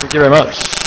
Thank you very much.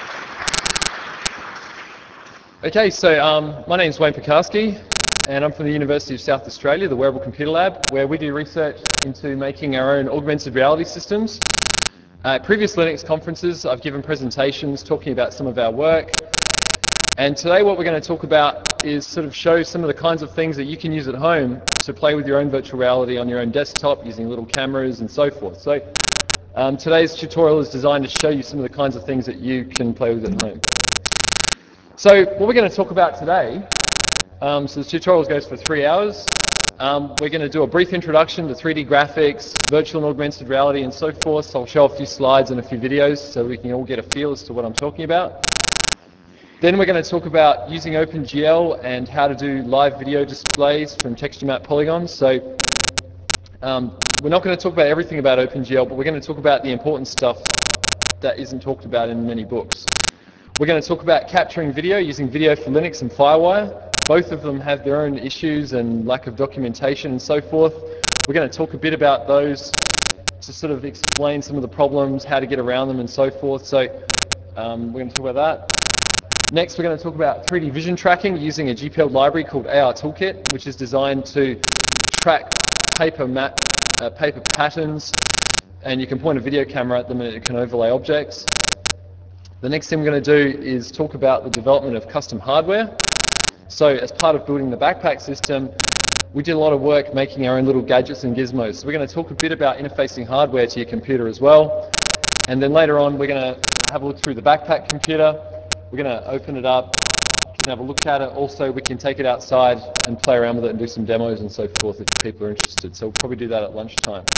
Okay, so my name is Wayne Pekarsky, and I'm from the University of South Australia, the Wearable Computer Lab, where we do research into making our own augmented reality systems. At previous Linux conferences, I've given presentations talking about some of our work, and today what we're going to talk about is sort of show some of the kinds of things that you can use at home to play with your own virtual reality on your own desktop using little cameras and so forth. So today's tutorial is designed to show you some of the kinds of things that you can play with at home. So what we're going to talk about today, so the tutorial goes for 3 hours. We're going to do a brief introduction to 3D graphics, virtual and augmented reality and so forth. So I'll show a few slides and a few videos so we can all get a feel as to what I'm talking about. Then we're going to talk about using OpenGL and how to do live video displays from texture map polygons. So we're not going to talk about everything about OpenGL, but we're going to talk about the important stuff that isn't talked about in many books. We're going to talk about capturing video using Video for Linux and FireWire. Both of them have their own issues and lack of documentation and so forth. We're going to talk a bit about those to sort of explain some of the problems, how to get around them and so forth. So we're going to talk about that. Next, we're going to talk about 3D vision tracking using a GPL library called AR Toolkit, which is designed to track paper patterns, and you can point a video camera at them and it can overlay objects. The next thing we're going to do is talk about the development of custom hardware. So as part of building the backpack system, we did a lot of work making our own little gadgets and gizmos. So we're going to talk a bit about interfacing hardware to your computer as well. And then later on, we're going to have a look through the backpack computer. We're going to open it up, you can have a look at it. Also, we can take it outside and play around with it and do some demos and so forth if people are interested. So we'll probably do that at lunchtime.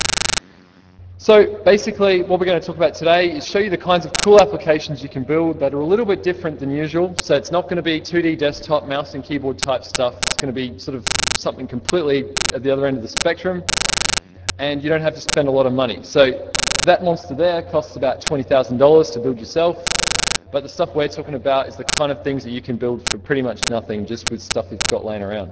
So basically, what we're going to talk about today is show you the kinds of cool applications you can build that are a little bit different than usual. So it's not going to be 2D desktop, mouse and keyboard type stuff. It's going to be sort of something completely at the other end of the spectrum. And you don't have to spend a lot of money. So that monster there costs about $20,000 to build yourself. But the stuff we're talking about is the kind of things that you can build for pretty much nothing, just with stuff you've got laying around.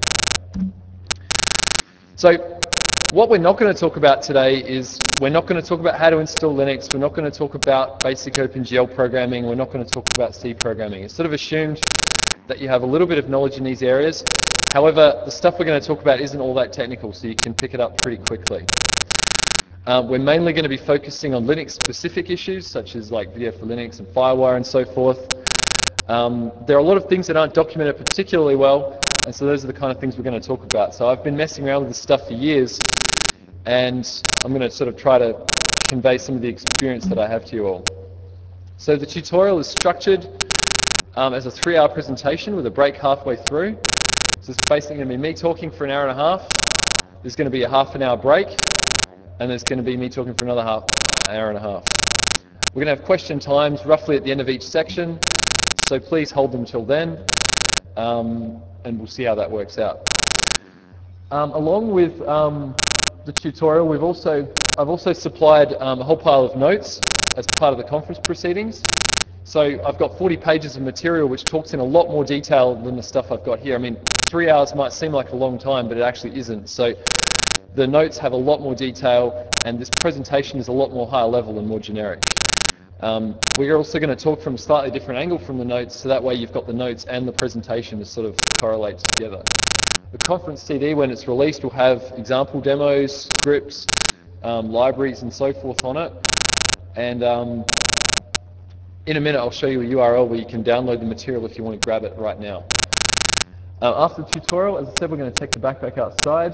So what we're not going to talk about today is we're not going to talk about how to install Linux. We're not going to talk about basic OpenGL programming. We're not going to talk about C programming. It's sort of assumed that you have a little bit of knowledge in these areas. However, the stuff we're going to talk about isn't all that technical, so you can pick it up pretty quickly. We're mainly going to be focusing on Linux-specific issues, such as like Video for Linux and FireWire and so forth. There are a lot of things that aren't documented particularly well, and so those are the kind of things we're going to talk about. So I've been messing around with this stuff for years, and I'm going to sort of try to convey some of the experience that I have to you all. So the tutorial is structured as a 3-hour presentation with a break halfway through. So it's basically going to be me talking for an hour and a half. There's going to be a half-an-hour break. And there's going to be me talking for another hour and a half. We're going to have question times roughly at the end of each section, so please hold them till then, and we'll see how that works out. Along with the tutorial, I've also supplied a whole pile of notes as part of the conference proceedings. So I've got 40 pages of material which talks in a lot more detail than the stuff I've got here. I mean, 3 hours might seem like a long time, but it actually isn't. So the notes have a lot more detail, and this presentation is a lot more higher level and more generic. We're also going to talk from a slightly different angle from the notes, so that way you've got the notes and the presentation to sort of correlate together. The conference CD, when it's released, will have example demos, scripts, libraries and so forth on it. And in a minute I'll show you a URL where you can download the material if you want to grab it right now. After the tutorial, as I said, we're going to take the backpack outside.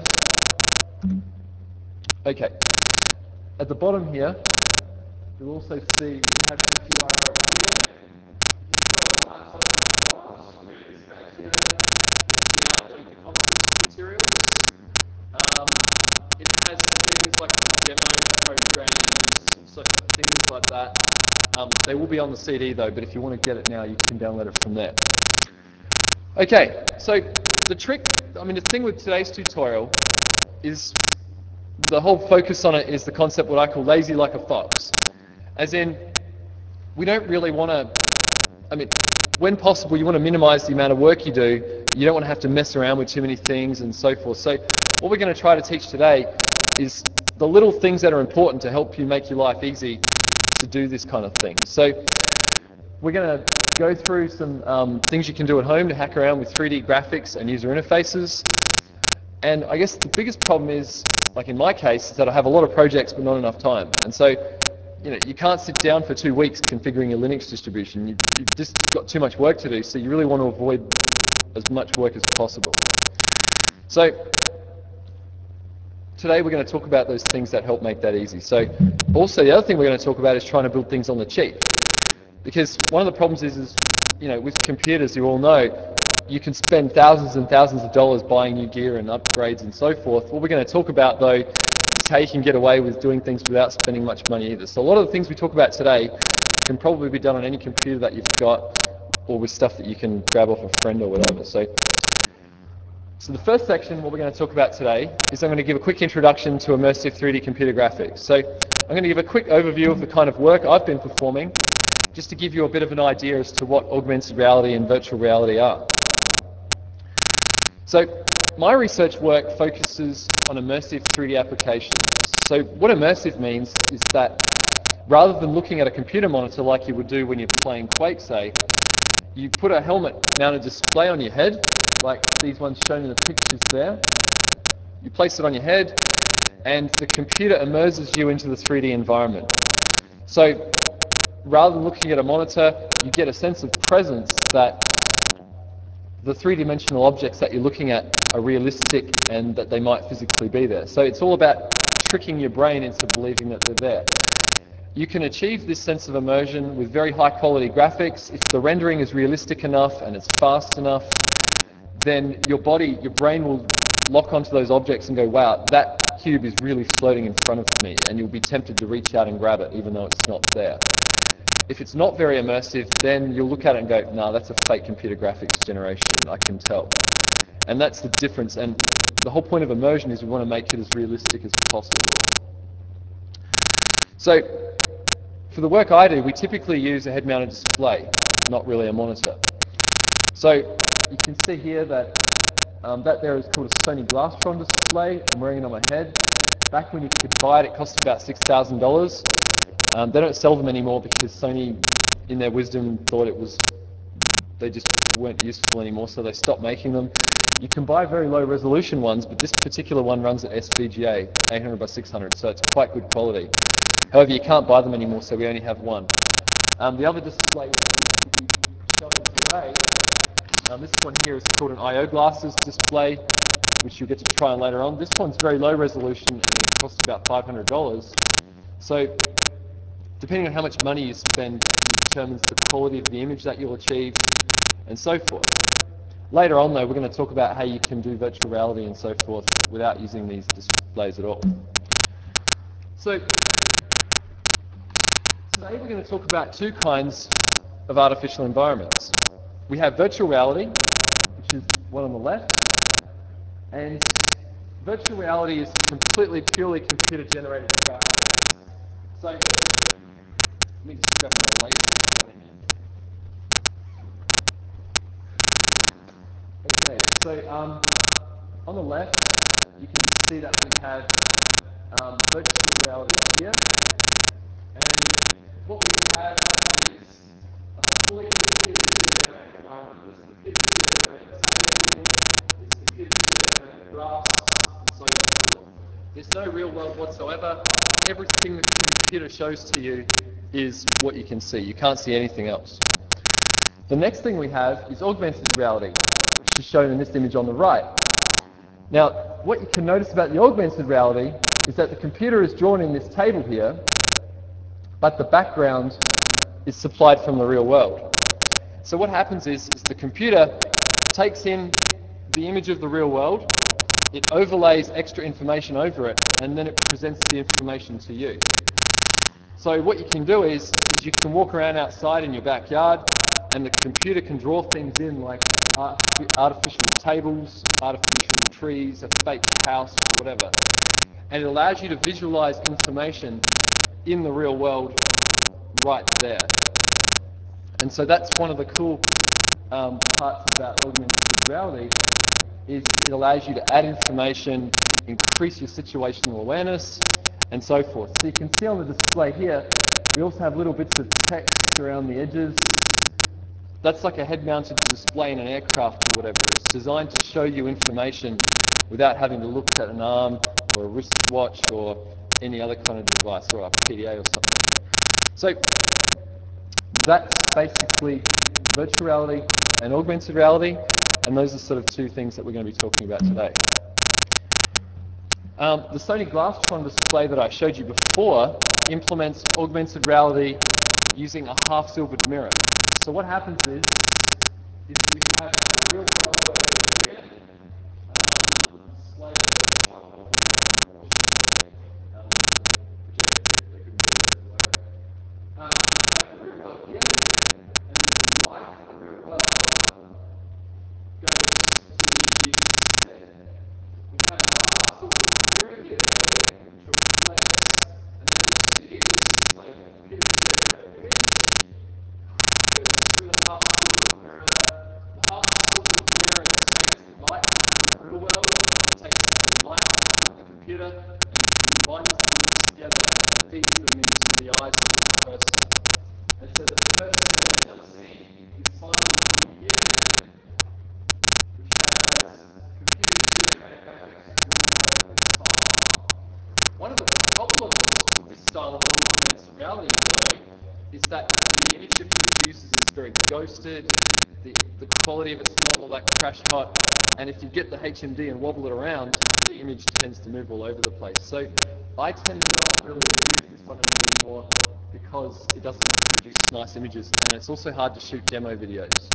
Okay, at the bottom here, you'll also see we have some URLs here. If you've got a laptop with a device, the output conference materials. It has things like some demos, programs, so things like that. They will be on the CD though, but if you want to get it now, you can download it from there. Okay, so the thing with today's tutorial is the whole focus on it is the concept what I call lazy like a fox. As in, we don't really want to, when possible you want to minimize the amount of work you do. You don't want to have to mess around with too many things and so forth. So what we're going to try to teach today is the little things that are important to help you make your life easy to do this kind of thing. So we're going to go through some things you can do at home to hack around with 3D graphics and user interfaces. And I guess the biggest problem is, like in my case, is that I have a lot of projects but not enough time. And so, you can't sit down for 2 weeks configuring your Linux distribution. You've just got too much work to do, so you really want to avoid as much work as possible. So today we're going to talk about those things that help make that easy. So also the other thing we're going to talk about is trying to build things on the cheap. Because one of the problems is with computers, you all know, you can spend thousands and thousands of dollars buying new gear and upgrades and so forth. What we're going to talk about, though, is how you can get away with doing things without spending much money either. So a lot of the things we talk about today can probably be done on any computer that you've got, or with stuff that you can grab off a friend or whatever. So the first section, what we're going to talk about today, is I'm going to give a quick introduction to immersive 3D computer graphics. So I'm going to give a quick overview of the kind of work I've been performing, just to give you a bit of an idea as to what augmented reality and virtual reality are. So my research work focuses on immersive 3D applications. So what immersive means is that rather than looking at a computer monitor like you would do when you're playing Quake, say, you put a helmet-mounted display on your head, like these ones shown in the pictures there. You place it on your head, and the computer immerses you into the 3D environment. So rather than looking at a monitor, you get a sense of presence that the three-dimensional objects that you're looking at are realistic and that they might physically be there. So it's all about tricking your brain into believing that they're there. You can achieve this sense of immersion with very high-quality graphics. If the rendering is realistic enough and it's fast enough, then your brain will lock onto those objects and go, wow, that cube is really floating in front of me, and you'll be tempted to reach out and grab it even though it's not there. If it's not very immersive, then you'll look at it and go, no, that's a fake computer graphics generation, I can tell. And that's the difference, and the whole point of immersion is we want to make it as realistic as possible. So for the work I do, we typically use a head-mounted display, not really a monitor. So you can see here that that there is called a Sony Glastron display. I'm wearing it on my head. Back when you could buy it, it cost about $6,000. They don't sell them anymore because Sony, in their wisdom, thought they just weren't useful anymore, so they stopped making them. You can buy very low resolution ones, but this particular one runs at SVGA, 800 by 600, so it's quite good quality. However, you can't buy them anymore, so we only have one. The other display is to be shoved away. This one here is called an I/O glasses display, which you'll get to try on later on. This one's very low resolution and it costs about $500. So depending on how much money you spend determines the quality of the image that you'll achieve and so forth. Later on though, we're going to talk about how you can do virtual reality and so forth without using these displays at all. So today we're going to talk about two kinds of artificial environments. We have virtual reality, which is one on the left, and virtual reality is completely, purely computer-generated graphics. So let me just grab my laser pointer here. Okay, so on the left, you can see that we have virtual reality up here, and what we have is a fully computer-generated environment. It's computer-generated table, it's computer-generated graphs, and so forth. There's no real world whatsoever. Everything the computer shows to you is what you can see. You can't see anything else. The next thing we have is augmented reality, which is shown in this image on the right. Now, what you can notice about the augmented reality is that the computer is drawn in this table here, but the background is supplied from the real world. So what happens is the computer takes in the image of the real world, it overlays extra information over it, and then it presents the information to you. So what you can do is you can walk around outside in your backyard, and the computer can draw things in like artificial tables, artificial trees, a fake house, whatever. And it allows you to visualize information in the real world right there. And so that's one of the cool parts about augmented reality, is it allows you to add information, increase your situational awareness, and so forth. So you can see on the display here, We also have little bits of text around the edges. That's like a head-mounted display in an aircraft or whatever. It's designed to show you information without having to look at an arm or a wristwatch or any other kind of device, or a PDA or something. So that's basically virtual reality and augmented reality, and those are sort of two things that we're going to be talking about today. The Sony Glasstron display that I showed you before implements augmented reality using a half-silvered mirror. So what happens is we have the real world over here, and then the display projector, they couldn't get it to work. We have the real world here, and then the light of the real world goes to the instead. We have a half-silvered mirror here, which reflects, and then these two images, like here's the red image, goes through the half-silvered mirror. The half-silvered mirror takes the light from the real world, takes the light from the computer, and combines them together and feeds them into the eyes of each person. And so the person that is now seeing is finally seeing the image, which has computer generated graphics from all over the top. One of the problems with this style of augmented reality, though, is that the image that it uses is very ghosted, the quality of it's not all that crash hot, and if you get the HMD and wobble it around, the image tends to move all over the place. So I tend to not really use this one anymore because it doesn't produce nice images, and it's also hard to shoot demo videos.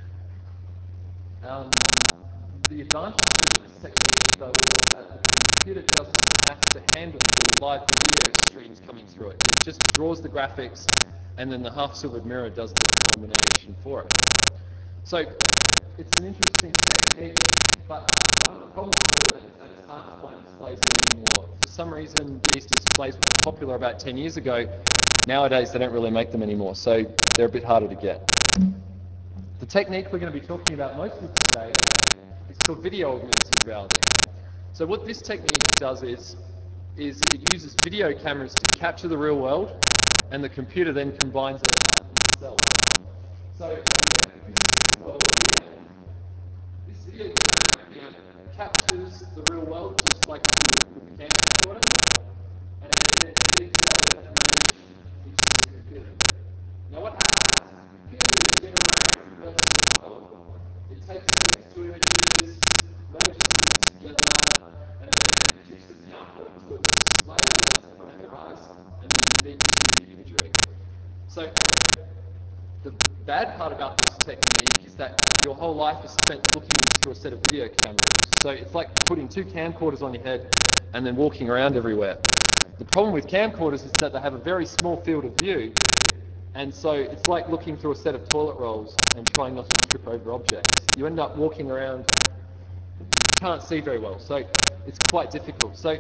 The advantage with this technique, though, is that the computer doesn't have to handle the live video streams coming through it. It just draws the graphics, and then the half-silvered mirror does the combination for it. So it's an interesting technique, but one of the problems with it is that it's hard to find displays of it anymore. For some reason, these displays were popular about 10 years ago. Nowadays, they don't really make them anymore, so they're a bit harder to get. The technique we're going to be talking about mostly today is called video augmented reality. So what this technique does is it uses video cameras to capture the real world, and the computer then combines it itself. So this is this world here. This video camera captures the real world just like you would with a camcorder, and it then feeds that image into the computer. Now what happens is the computer is generating the first world. It takes these two images, merges them together, and then produces the output to a display that's randomized, and then feeds the imagery. So the bad part about this technique is that your whole life is spent looking through a set of video cameras. So it's like putting two camcorders on your head and then walking around everywhere. The problem with camcorders is that they have a very small field of view, and so it's like looking through a set of toilet rolls and trying not to trip over objects. You end up walking around, you can't see very well, so it's quite difficult. So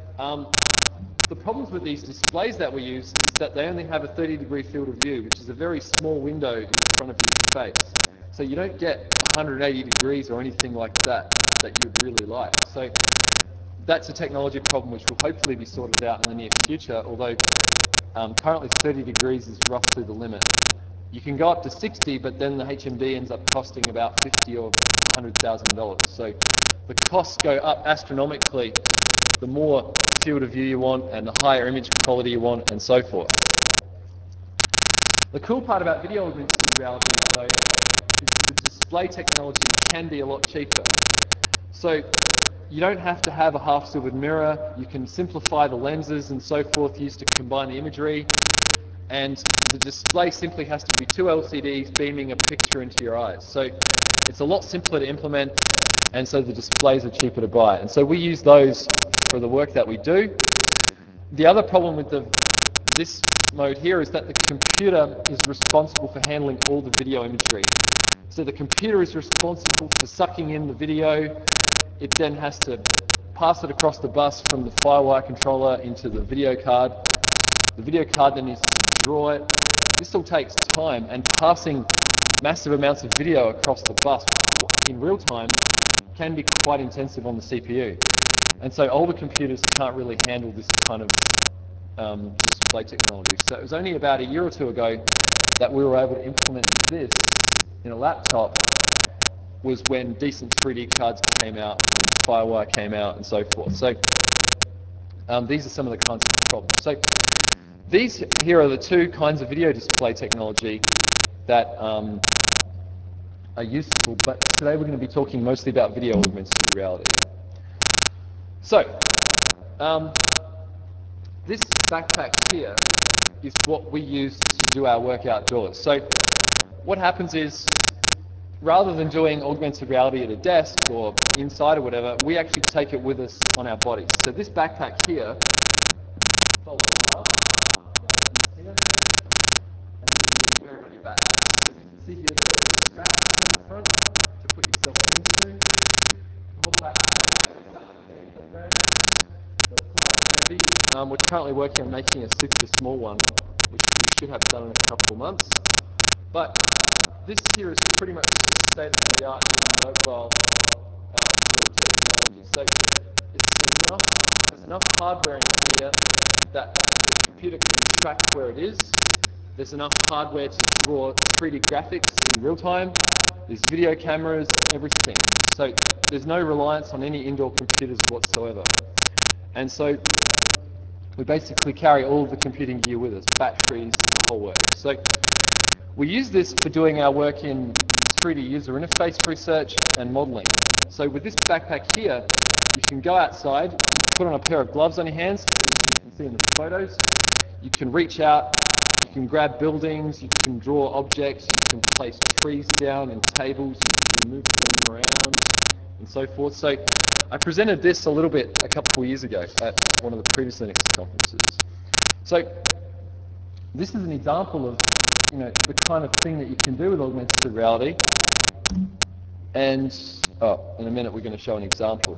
the problems with these displays that we use is that they only have a 30-degree field of view, which is a very small window in front of your face. So you don't get 180 degrees or anything like that you'd really like. So that's a technology problem which will hopefully be sorted out in the near future, although currently 30 degrees is roughly the limit. You can go up to 60, but then the HMD ends up costing about $50,000 or $100,000. So the costs go up astronomically the more field of view you want and the higher image quality you want and so forth. The cool part about video augmented reality, though, is the display technology can be a lot cheaper. So you don't have to have a half-silvered mirror. You can simplify the lenses and so forth used to combine the imagery, and the display simply has to be two LCDs beaming a picture into your eyes. So it's a lot simpler to implement, and so the displays are cheaper to buy. And so we use those for the work that we do. The other problem with this mode here is that the computer is responsible for handling all the video imagery. So the computer is responsible for sucking in the video. It then has to pass it across the bus from the FireWire controller into the video card. The video card then needs to draw it. This all takes time, and passing massive amounts of video across the bus in real time can be quite intensive on the CPU. And so older computers can't really handle this kind of display technology. So it was only about a year or two ago that we were able to implement this in a laptop, was when decent 3D cards came out and Firewire came out and so forth. So these are some of the kinds of problems. So these here are the two kinds of video display technology that are useful, but today we're going to be talking mostly about video augmented reality. So this backpack here is what we use to do our work outdoors. So what happens is, rather than doing augmented reality at a desk or inside or whatever, we actually take it with us on our bodies. So this backpack here folds up, opens here, and then you can wear it on your back. So you can see here there are straps on the front to put yourself into. The whole backpack so it's quite heavy. We're currently working on making a super small one, which we should have done in a couple of months. But this here is pretty much the state of the art in mobile outdoor technology. So there's enough hardware in here that the computer can track where it is. There's enough hardware to draw 3D graphics in real time. There's video cameras, everything. So there's no reliance on any indoor computers whatsoever. And so we basically carry all of the computing gear with us, batteries, the whole works. So we use this for doing our work in 3D user interface research and modeling. So with this backpack here, you can go outside, you put on a pair of gloves on your hands, as you can see in the photos. You can reach out, you can grab buildings, you can draw objects, you can place trees down and tables, you can move them around and so forth. So I presented this a little bit a couple of years ago at one of the previous Linux conferences. So this is an example of the kind of thing that you can do with augmented reality. And in a minute we're going to show an example.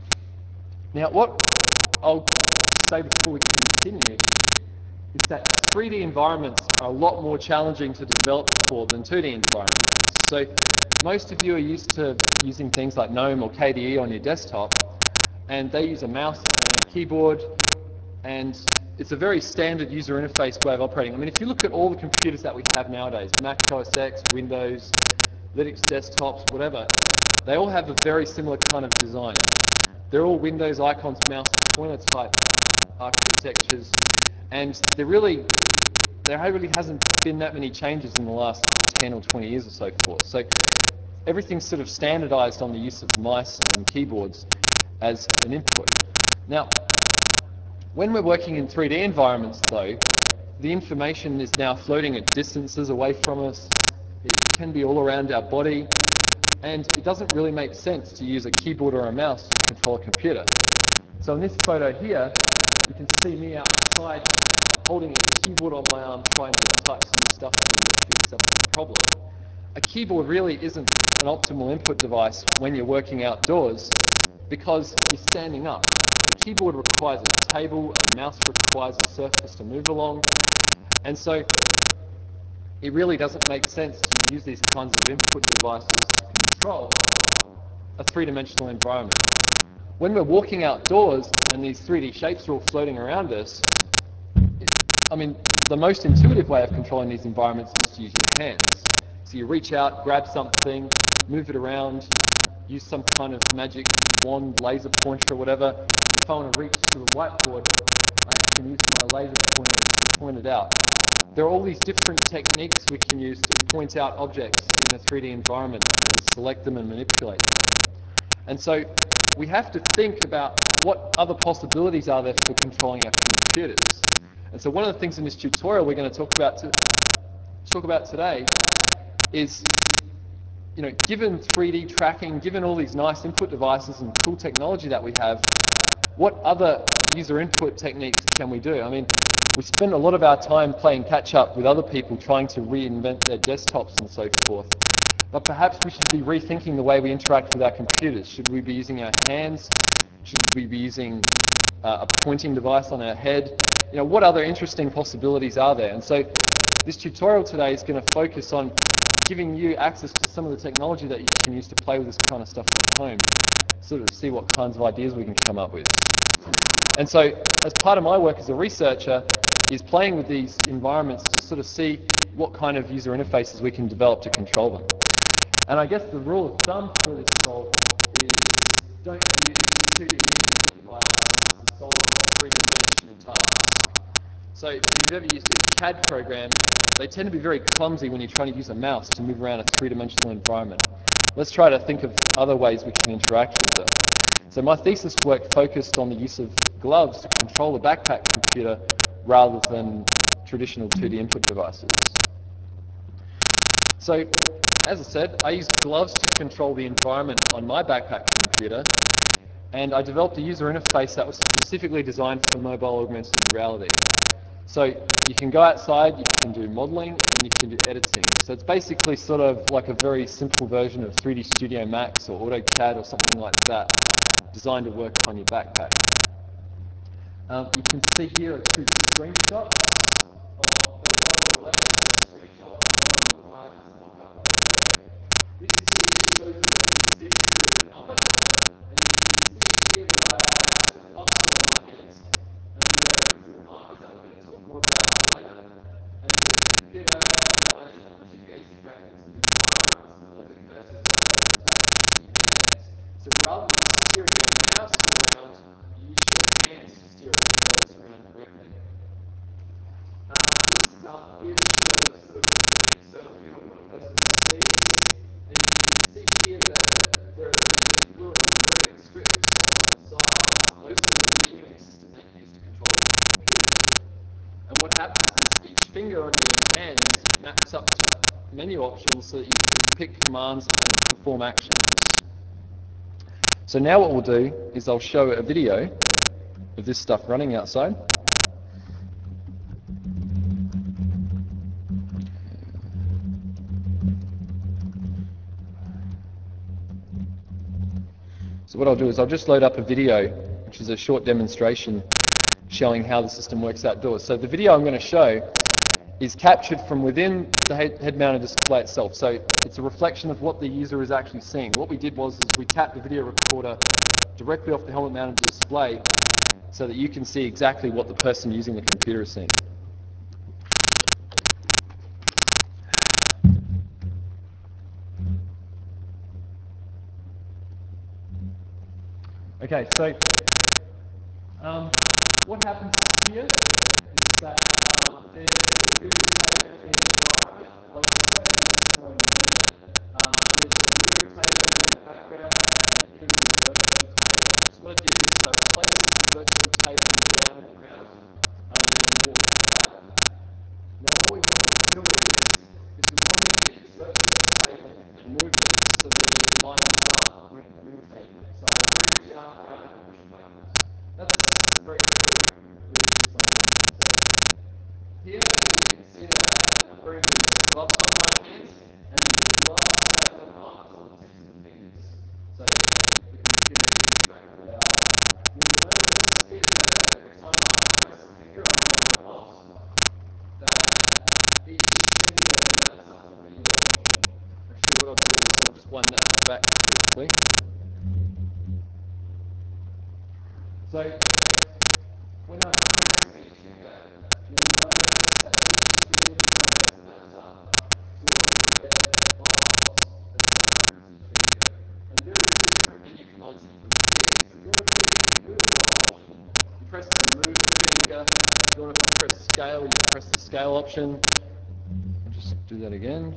Now what I'll say before we continue is that 3D environments are a lot more challenging to develop for than 2D environments. So most of you are used to using things like GNOME or KDE on your desktop, and they use a mouse and a keyboard, and it's a very standard user interface way of operating. I mean, if you look at all the computers that we have nowadays, Mac OS X, Windows, Linux desktops, whatever, they all have a very similar kind of design. They're all Windows icons, mouse pointer type architectures, and there really hasn't been that many changes in the last 10 or 20 years or so forth. So everything's sort of standardized on the use of mice and keyboards as an input. Now, when we're working in 3D environments though, the information is now floating at distances away from us. It can be all around our body, and it doesn't really make sense to use a keyboard or a mouse to control a computer. So in this photo here, you can see me outside holding a keyboard on my arm trying to type some stuff in to fix up a problem. A keyboard really isn't an optimal input device when you're working outdoors because you're standing up. A keyboard requires a table, a mouse requires a surface to move along, and so it really doesn't make sense to use these kinds of input devices to control a three-dimensional environment. When we're walking outdoors and these 3D shapes are all floating around us, the most intuitive way of controlling these environments is to use your hands. So you reach out, grab something, move it around, use some kind of magic wand, laser pointer or whatever. If I want to reach to a whiteboard, I can use my laser pointer to point it out. There are all these different techniques we can use to point out objects in a 3D environment and select them and manipulate them. And so we have to think about what other possibilities are there for controlling our computers. And so one of the things in this tutorial we're going to talk about today is, given 3D tracking, given all these nice input devices and cool technology that we have, what other user input techniques can we do? I mean, we spend a lot of our time playing catch up with other people trying to reinvent their desktops and so forth. But perhaps we should be rethinking the way we interact with our computers. Should we be using our hands? Should we be using a pointing device on our head? What other interesting possibilities are there? And so this tutorial today is going to focus on giving you access to some of the technology that you can use to play with this kind of stuff at home, sort of see what kinds of ideas we can come up with. And so as part of my work as a researcher, is playing with these environments to sort of see what kind of user interfaces we can develop to control them. And I guess the rule of thumb for this solve is don't use 2D input devices to solve three-dimensional tasks. So if you've ever used a CAD program, they tend to be very clumsy when you're trying to use a mouse to move around a three-dimensional environment. Let's try to think of other ways we can interact with it. So my thesis work focused on the use of gloves to control the backpack computer rather than traditional 2D input devices. So, as I said, I used gloves to control the environment on my backpack computer, and I developed a user interface that was specifically designed for mobile augmented reality. So you can go outside, you can do modeling, and you can do editing. So it's basically sort of like a very simple version of 3D Studio Max or AutoCAD or something like that, designed to work on your backpack. You can see here are two screenshots. I'll put one on the left screenshot, one on the right. This here shows you that there's this here helmet, and you can see here that I have some functional markers, and the left is the markers that we're going to talk more about later. And the computer applies conjugation brackets and environments versus the text. So rather than steering your mouse around, you use your hands to steer the cursor around directly. This stuff here is the sort of external view of what a person sees. And you can see here that there are these blue and green strips on the sides. Those are the measuring systems that you use to control the computer. And what happens is each finger on your hand maps up to menu options so that you can pick commands and perform actions. So now what we'll do is I'll show a video of this stuff running outside. So what I'll do is I'll just load up a video, which is a short demonstration showing how the system works outdoors. So the video I'm going to show is captured from within the head-mounted display itself. So it's a reflection of what the user is actually seeing. What we did was we tapped the video recorder directly off the helmet-mounted display so that you can see exactly what the person using the computer is seeing. Okay, so what happens here is that there's a video tape in the environment, like the person is going movement. There's a video tape in the background, and here's the virtual tape. So what I did is I placed the virtual tape on the ground and then walked by it. Now what we wanted to do is we wanted to get the virtual tape and move it so that it lines up with the movement. So I'll reach out and push buttons. That's very quick. We can do something in 10 seconds. Here you can see that I'm wearing gloves on my hands, and the gloves have the marks on the fingers. So the computer can interact without. You'll notice here that every time I press the finger on the mouse, that each finger maps up the menu option. Actually, what I'll do is I'll just wind that back quickly. So when I press the finger, you'll notice that each finger becomes a matter. So what you get box as the finger. And there are different menu commands you can pick. So if you want to pick the move option, you press the move finger. If you want to press scale, you can press the scale option. I'll just do that again.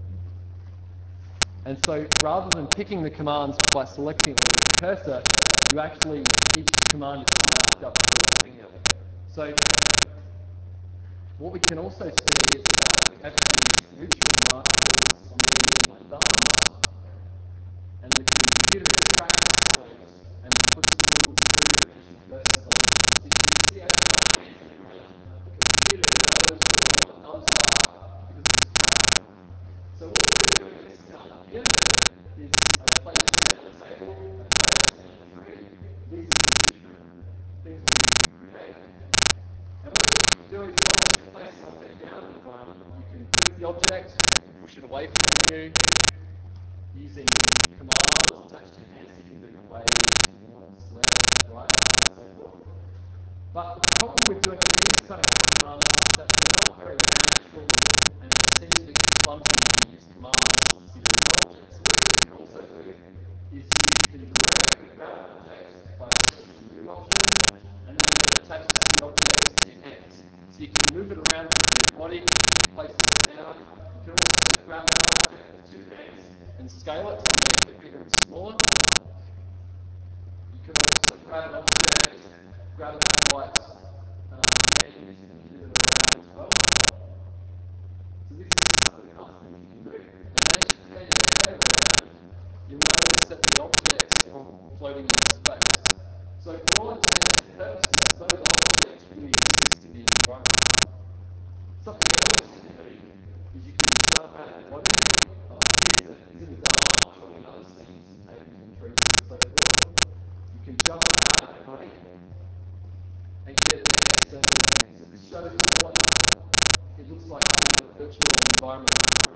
And so rather than picking the commands by selecting it with the cursor, you actually, each command is mapped up to a finger. So what we can also see is that we have these neutral markers on the end of my thumbs, and the computer tracks those and puts little three-dimensional cursors on them. So you can see as my hands move around, the computer knows where my thumbs are because of this tracking. So what we're doing in this here is I place one at the table, I place three. These are the different things we can create. And what you can do is once you place something down, you can click the object, push it away from you, using commands attached to your hands. You can do wave, select, right, and so forth. But the problem with doing these kind of commands So you can move it around with your body, place it down. You can also grab that object with two hands and scale it to make it bigger and smaller. You can also grab an object, grab it quite and you can move it around as well. So this is some of the kind of things you can do. And as you pan your head around, you'll notice that the object's floating in space. So for all intents and purposes, those objects really exist in the environment. Something else you can do is you can jump out of the body. Here's an example of showing other scenes, taking trees and so forth. You can jump out of the body and get an effect. So this shows you what it looks like in a virtual environment.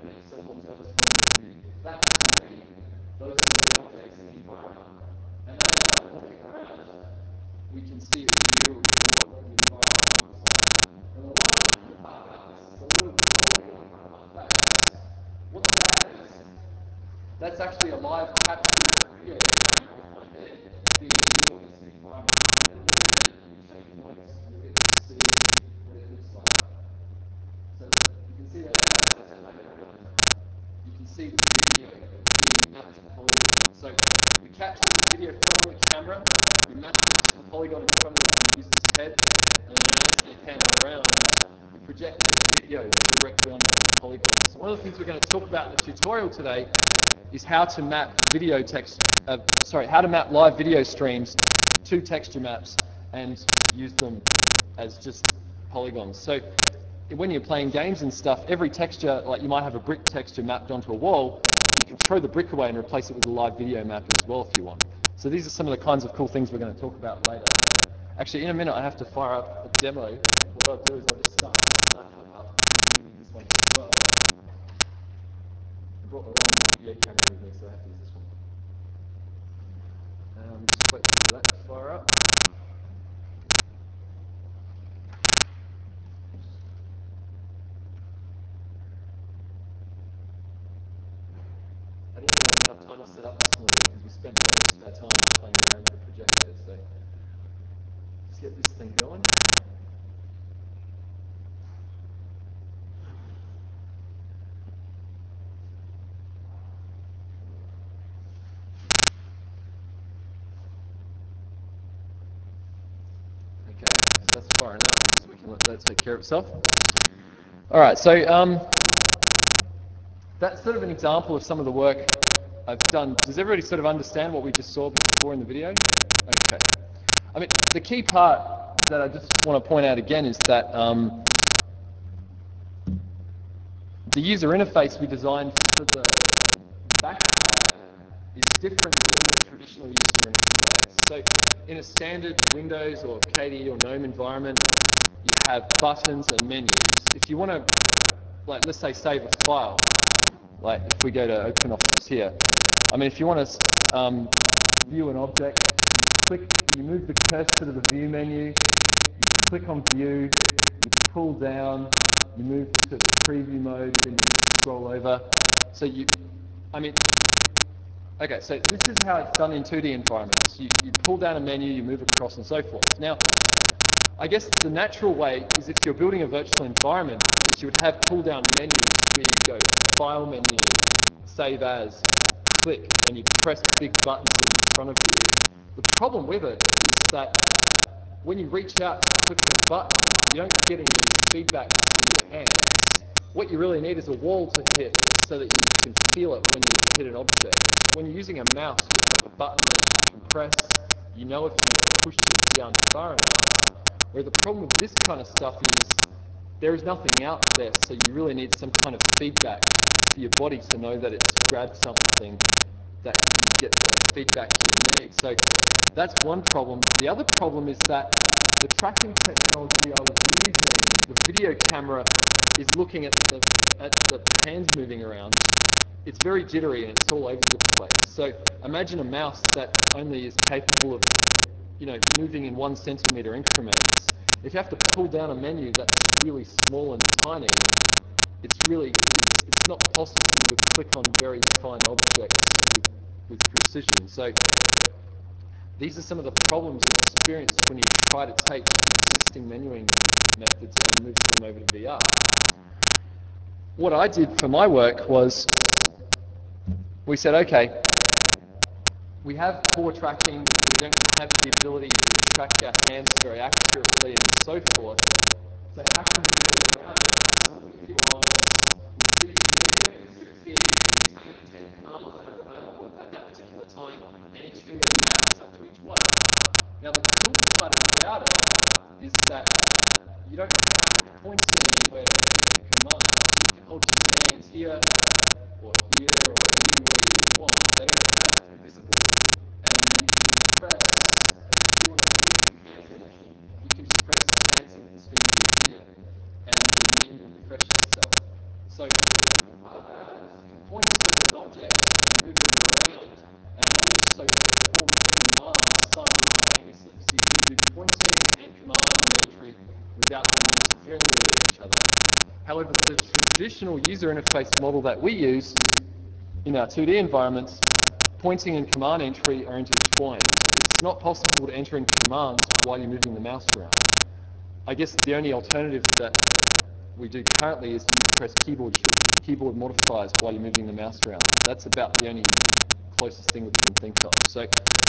That to me, those are the objects in the environment. And as I walk around, we can see it mirrors what the environment looks like. And the one thing about this is a little polygon on my face. What that is, that's actually a live capture of video frame of my head being viewed in the environment. And in a minute, you take notice, you get to see what it looks like. So you can see that you can see the video being mapped to polygons. So we capture the video from the camera, we map it to the polygon in front of the user's head, and then as they pan it around, we project the video directly onto the polygon. So one of the things we're going to talk about in the tutorial today is how to map how to map live video streams to texture maps and use them as just polygons. So when you're playing games and stuff, every texture, like you might have a brick texture mapped onto a wall, you can throw the brick away and replace it with a live video map as well if you want. So these are some of the kinds of cool things we're going to talk about later. Actually, in a minute I have to fire up a demo. What I'll do is I'll just start one up this one as well. I brought the wrong video camera with me, so I have to use this one. Just wait for that to fire up. I didn't really have enough time to set up this morning because we spent a lot of our time playing around with the projector, so let's get this thing going. Okay, so that's firing up, so we can let that take care of itself. Alright, so that's sort of an example of some of the work I've done. Does everybody sort of understand what we just saw before in the video? Okay. I mean, the key part that I just want to point out again is that the user interface we designed for the backside is different than the traditional user interface. So in a standard Windows or KDE or GNOME environment, you have buttons and menus. If you want to, like, let's say save a file, like if we go to OpenOffice here, I mean, if you want to view an object, you move the cursor to the view menu, you click on view, you pull down, you move to preview mode, then you scroll over. So okay, so this is how it's done in 2D environments. You pull down a menu, you move across and so forth. Now, I guess the natural way is if you're building a virtual environment is you would have pull-down menus where you go File menu, Save As, click, and you press big buttons in front of you. The problem with it is that when you reach out to click the button, you don't get any feedback from your hands. What you really need is a wall to hit so that you can feel it when you hit an object. When you're using a mouse with like a button that you can press, you know if you've pushed it down far enough. Where the problem with this kind of stuff is there is nothing out there, so you really need some kind of feedback for your body to know that it's grabbed something that you get the feedback you need. So that's one problem. The other problem is that the tracking technology I was using, the video camera is looking at the hands moving around. It's very jittery and it's all over the place. So imagine a mouse that only is capable of moving in 1 centimeter increments. If you have to pull down a menu that's really small and tiny, it's not possible to click on very fine objects with precision. So these are some of the problems you'll experience when you try to take existing menuing methods and moved them over to VR. What I did for my work was, we said, okay, we have poor tracking, we don't have the ability to track our hands very accurately and so forth. So how can we build around it? So what we did was, we see the script here, you can see 10 commands at that particular time, and each finger is mouse up to each way. Now the coolest part about it is that you don't have to point them anywhere to execute the command. You can hold your commands here, or here, or anywhere you want. They don't have to be visible. And you can press, if you want to do some cancel, you can just press cancel with this finger here, and the menu will refresh itself. So, point to an object and move them around, and also perform commands simultaneously. So you can do pointing and command entry without them interfering with each other. However, the traditional user interface model that we use in our 2D environments, pointing and command entry are intertwined. It's not possible to enter in commands while you're moving the mouse around. I guess the only alternative that we do currently is you press keyboard modifiers while you're moving the mouse around. That's about the only closest thing we can think of. So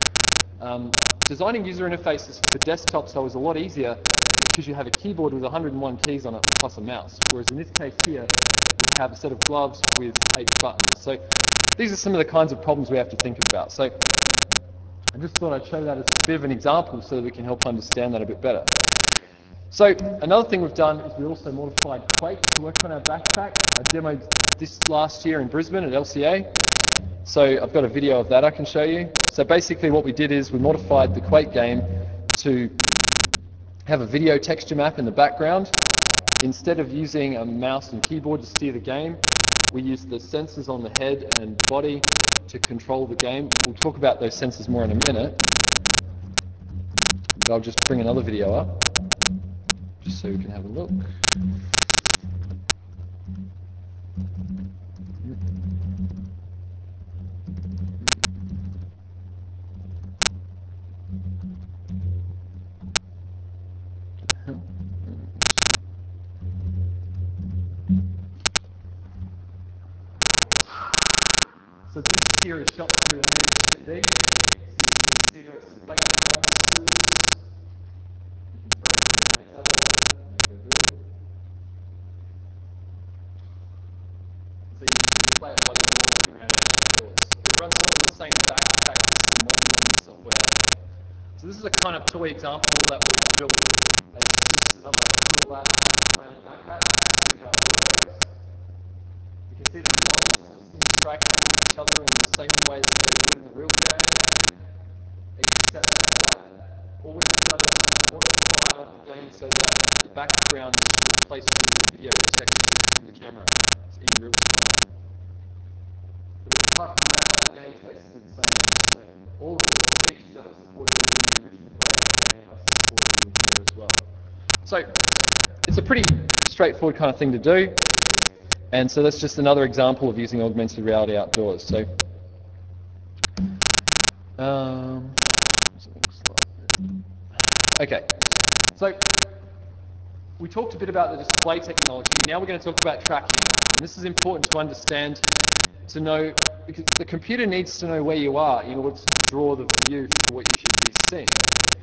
designing user interfaces for desktops was a lot easier because you have a keyboard with 101 keys on it plus a mouse, whereas in this case here, we have a set of gloves with 8 buttons. So these are some of the kinds of problems we have to think about. So I just thought I'd show that as a bit of an example so that we can help understand that a bit better. So another thing we've done is we also modified Quake to work on our backpack. I demoed this last year in Brisbane at LCA. So I've got a video of that I can show you. So basically what we did is we modified the Quake game to have a video texture map in the background. Instead of using a mouse and keyboard to steer the game, we used the sensors on the head and body to control the game. We'll talk about those sensors more in a minute, but I'll just bring another video up just so we can have a look. So this here is shot through an HMD. So you can see there's some basic references. You can throw some things at it, make it good. So you can play it while you're walking around outdoors. It runs all on the same backpack system modeling software. So this is a kind of toy example that we've built. This is another Computolab backpack. See how it works. You can see the bodies interact with each other in the same way that they would in the real game, except that all we've done is modify the game so that the background is placed with the video detected from the camera. It's in real time. But apart from that, the game is basically the same. So all of the features that are supported in the original Quake game are supported in here as well. So it's a pretty straightforward kind of thing to do. And so that's just another example of using augmented reality outdoors. So, okay, so we talked a bit about the display technology. Now we're going to talk about tracking. And this is important to understand, to know, because the computer needs to know where you are in order to draw the view for what you should be seeing.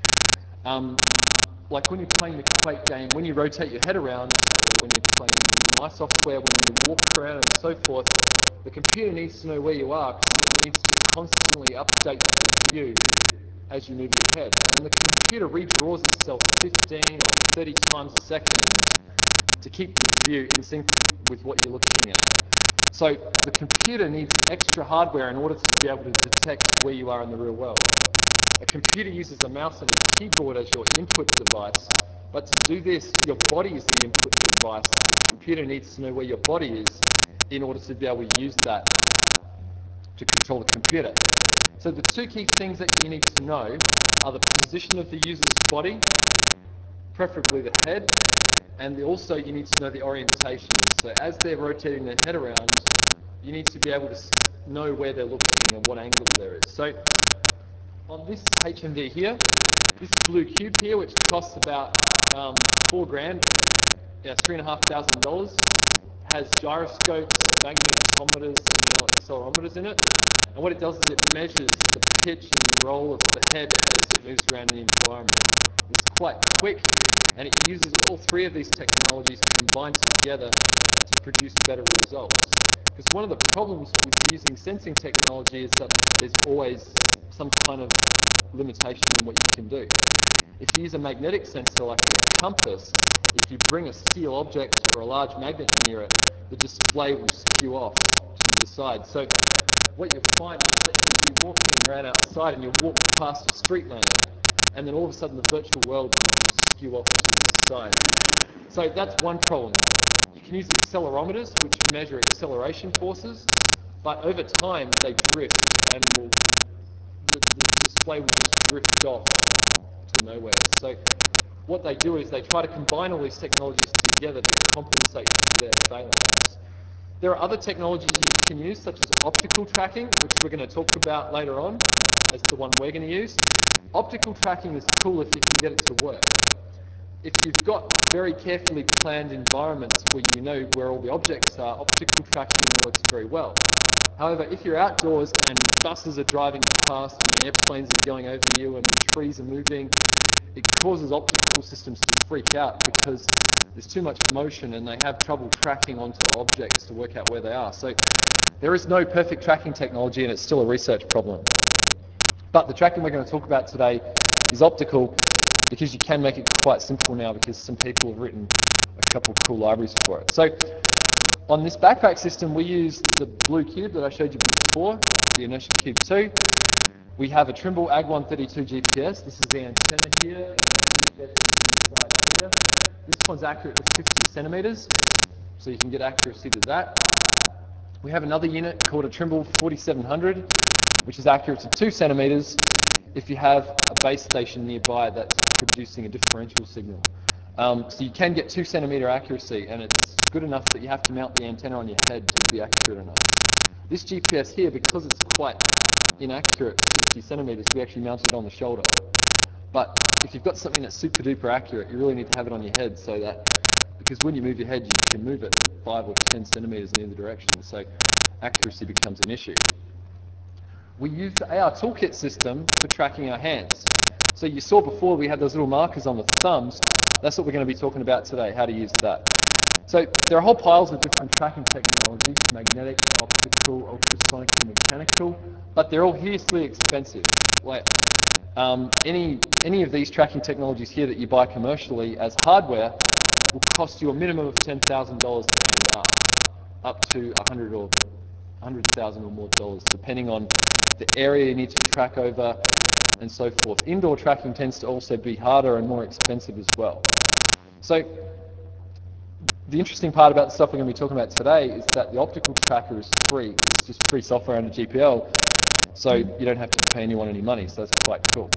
Like when you're playing the Quake game, when you rotate your head around, or when you're playing with my software, when you walk around and so forth, the computer needs to know where you are because it needs to constantly update the view as you move your head. And the computer redraws itself 15 or 30 times a second to keep the view in sync with what you're looking at. So the computer needs extra hardware in order to be able to detect where you are in the real world. A computer uses a mouse and a keyboard as your input device, but to do this, your body is the input device. The computer needs to know where your body is in order to be able to use that to control the computer. So the two key things that you need to know are the position of the user's body, preferably the head, and also you need to know the orientation. So as they're rotating their head around, you need to be able to know where they're looking and what angle there is. So on this HMD here, this blue cube here, which costs about $4,000, yeah, $3,500, has gyroscopes, magnetometers, and accelerometers in it. And what it does is it measures the pitch and roll of the head as it moves around in the environment. It's quite quick, and it uses all three of these technologies to combine together to produce better results. Because one of the problems with using sensing technology is that there's always some kind of limitation in what you can do. If you use a magnetic sensor like a compass, if you bring a steel object or a large magnet near it, the display will skew off to the side. So what you'll find is that you'll be walking around outside and you'll walk past a street lamp, and then all of a sudden the virtual world will skew off to the side. So that's one problem. You can use accelerometers, which measure acceleration forces, but over time they drift and the display will just drift off to nowhere. So what they do is they try to combine all these technologies together to compensate for their failings. There are other technologies you can use, such as optical tracking, which we're going to talk about later on as the one we're going to use. Optical tracking is cool if you can get it to work. If you've got very carefully planned environments where you know where all the objects are, optical tracking works very well. However, if you're outdoors and buses are driving past and airplanes are going over you and trees are moving, it causes optical systems to freak out because there's too much motion and they have trouble tracking onto objects to work out where they are. So there is no perfect tracking technology and it's still a research problem. But the tracking we're going to talk about today is optical because you can make it quite simple now because some people have written a couple of cool libraries for it. So on this backpack system, we use the blue cube that I showed you before, the Inertia Cube 2. We have a Trimble AG132 GPS. This is the antenna here, and the GPS is inside here. This one's accurate to 50 centimeters, so you can get accuracy to that. We have another unit called a Trimble 4700, which is accurate to 2 centimeters if you have a base station nearby that's producing a differential signal. So you can get 2 centimeter accuracy, and it's good enough that you have to mount the antenna on your head to be accurate enough. This GPS here, because it's quite inaccurate to 50 centimeters, we actually mount it on the shoulder. But if you've got something that's super duper accurate, you really need to have it on your head so that, because when you move your head, you can move it 5 or 10 centimeters in either direction, so accuracy becomes an issue. We use the AR Toolkit system for tracking our hands. So you saw before we had those little markers on the thumbs. That's what we're going to be talking about today, how to use that. So there are whole piles of different tracking technologies, magnetic, optical, ultrasonic, and mechanical, but they're all hideously expensive. Like any of these tracking technologies here that you buy commercially as hardware will cost you a minimum of $10,000 to end up to $100,000 or more dollars, depending on the area you need to track over and so forth. Indoor tracking tends to also be harder and more expensive as well. So the interesting part about the stuff we're going to be talking about today is that the optical tracker is free. It's just free software under GPL, so you don't have to pay anyone any money, so that's quite cool.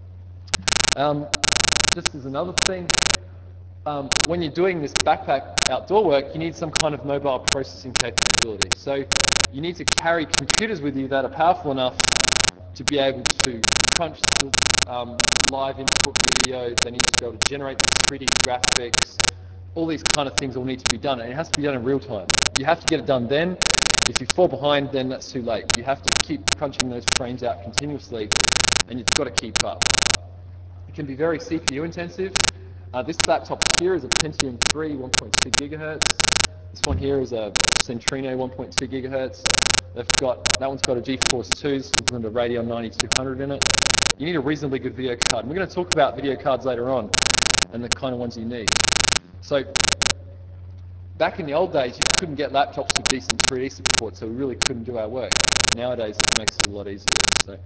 Just as another thing, when you're doing this backpack outdoor work, you need some kind of mobile processing capability. So you need to carry computers with you that are powerful enough to be able to crunch the live input video. They need to be able to generate the 3D graphics. All these kind of things all need to be done, and it has to be done in real time. You have to get it done then. If you fall behind, then that's too late. You have to keep crunching those frames out continuously, and you've got to keep up. It can be very CPU intensive. This laptop here is a Pentium 3, 1.2 gigahertz. This one here is a Centrino 1.2 gigahertz. That one's got a GeForce 2's equivalent to Radeon 9200 in it. You need a reasonably good video card. And we're going to talk about video cards later on and the kind of ones you need. So back in the old days, you couldn't get laptops with decent 3D support, so we really couldn't do our work. Nowadays, it makes it a lot easier. So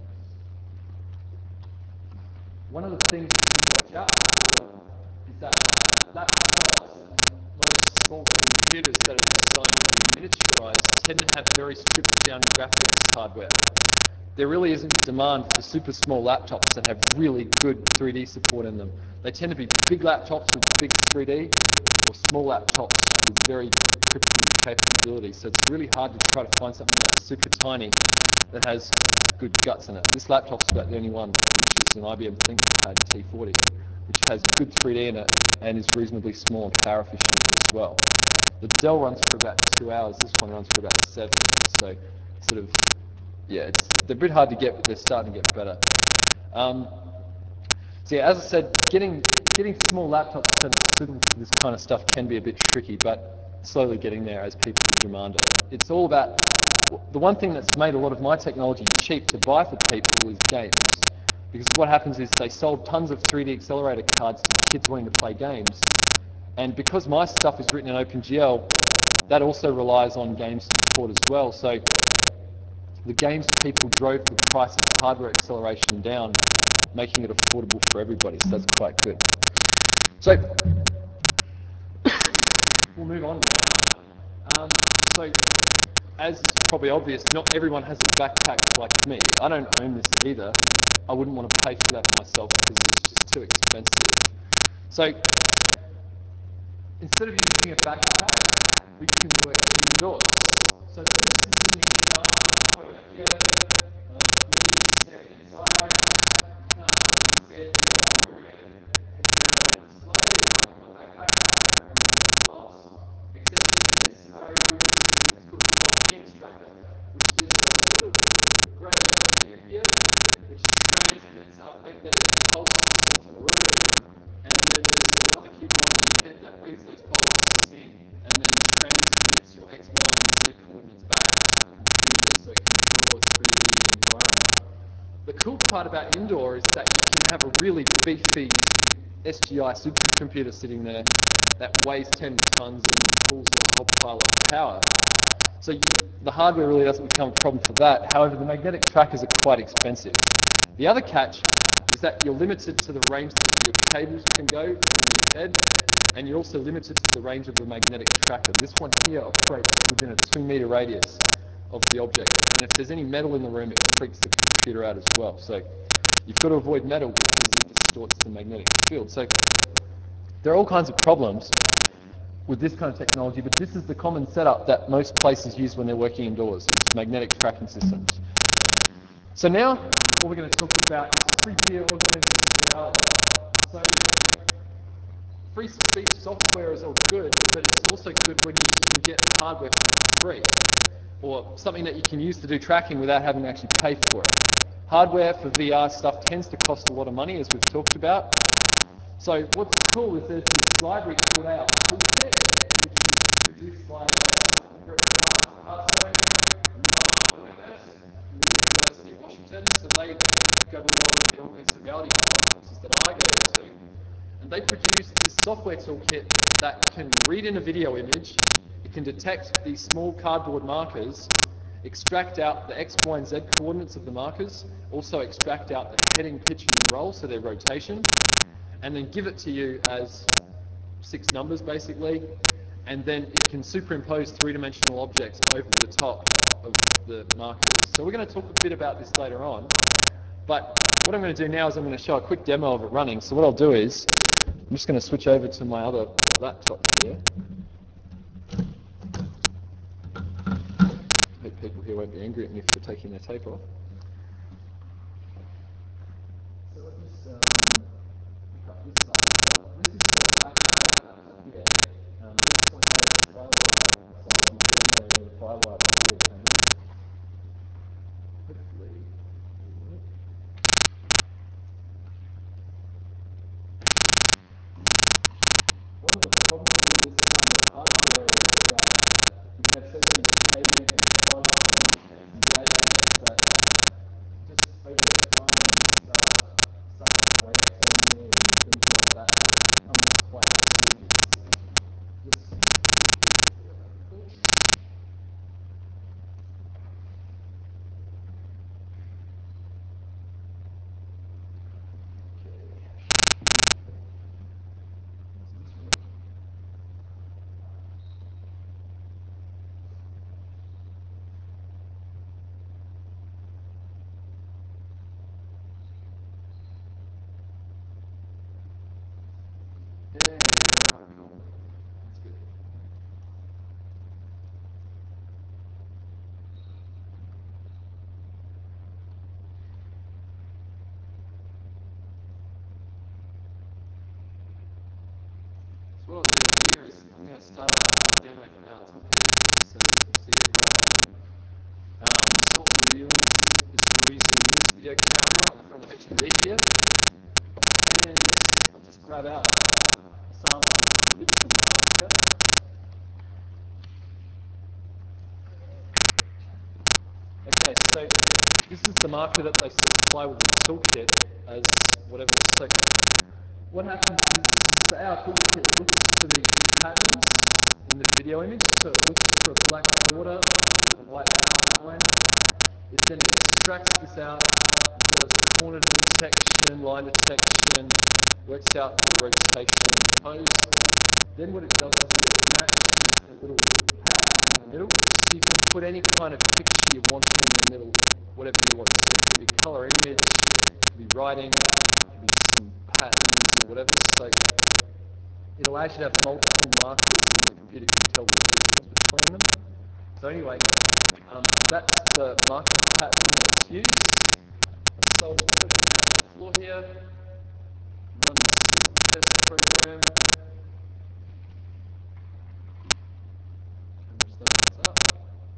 one of the things you need to watch out for is that laptops, most small computers that are designed to be miniaturized tend to have very stripped down graphics hardware. There really isn't demand for super small laptops that have really good 3D support in them. They tend to be big laptops with big 3D or small laptops with very encryption capability. So it's really hard to try to find something that's super tiny that has good guts in it. This laptop's about the only one, which is an IBM ThinkPad T40, which has good 3D in it and is reasonably small and power efficient as well. The Dell runs for about 2 hours, this one runs for about 7. So sort of, yeah, they're a bit hard to get, but they're starting to get better. So yeah, as I said, getting small laptops suitable for this kind of stuff can be a bit tricky, but slowly getting there as people demand it. It's all about, the one thing that's made a lot of my technology cheap to buy for people is games. Because what happens is they sold tons of 3D accelerator cards to kids wanting to play games. And because my stuff is written in OpenGL, that also relies on game support as well. So the games people drove the price of hardware acceleration down, making it affordable for everybody. So that's quite good. So we'll move on now. So as is probably obvious, not everyone has a backpack like me. I don't own this either. I wouldn't want to pay for that myself because it's just too expensive. So instead of using a backpack, we can work indoors. So this is a system you can start with. Here, you can step inside. You can't really see it well. You can go slowly on the backpack and then get lost. Except in this scenario, we use something that's called the document extractor, which is a little grey engineer here, which transmits a magnetic pulse into the room, and then there's another key point on the head that reads those pulses in, and then transmits your X, Y, and Z coordinates back into it so it can store 3D in the environment. The cool part about indoor is that you can have a really beefy SGI supercomputer sitting there that weighs 10 tons and pulls a whole pile of power. So the hardware really doesn't become a problem for that. However, the magnetic trackers are quite expensive. The other catch is that you're limited to the range that your cables can go in your head, and you're also limited to the range of the magnetic tracker. This one here operates within a 2-meter radius of the object, and if there's any metal in the room, it freaks the computer out as well. So you've got to avoid metal because it distorts the magnetic field. So there are all kinds of problems with this kind of technology, but this is the common setup that most places use when they're working indoors. It's magnetic tracking systems. So now what we're going to talk about is free-tier augmented reality. So free speech software is all good, but it's also good when you can get hardware for free, or something that you can use to do tracking without having to actually pay for it. Hardware for VR stuff tends to cost a lot of money, as we've talked about. So what's cool is there's this library called AR Toolkit, which was produced by from the University of Washington. So they go to a lot of the augmented reality conferences that I go to. And they produced this software toolkit that can read in a video image, it can detect these small cardboard markers, extract out the X, Y, and Z coordinates of the markers, also extract out the heading, pitch, and roll, so their rotation, and then give it to you as 6 numbers basically, and then it can superimpose 3-dimensional objects over the top of the markers. So we're going to talk a bit about this later on, but what I'm going to do now is I'm going to show a quick demo of it running. So what I'll do is, I'm just going to switch over to my other laptop here. I hope people here won't be angry at me for taking their tape off. So let me just pick up this up. This is the actual laptop here. This one has Firelight, so you can see I'm playing with a Firelight video camera. Hopefully. One of the problems with this kind of hardware is that we have so many cabling and plugs and gadgets that just over time start to break so many things get start off the demo from our toolkit so that you can see it there. So what we'll be doing is we're using the Mix video camera from the HPD here, and I'll just grab out a sample clip from the marker. Okay, so this is the marker that they supply with the toolkit as whatever. So what happens is, so our toolkit looks for these patterns in the video image. So it looks for a black border, a white outline. It then extracts this out, as well as corner detection, line detection, works out the rotation and pose. Then what it does is it matches the little patch in the middle. So you can put any kind of picture you want in the middle, whatever you want. So it could be color image, it could be writing, it could be just some patterns or whatever. So it allows you to have multiple markers and the computer can tell the difference between them. So anyway, that's the marker pattern that's used. So I'll just put it on the floor here, run the simple test program. Camera starts up.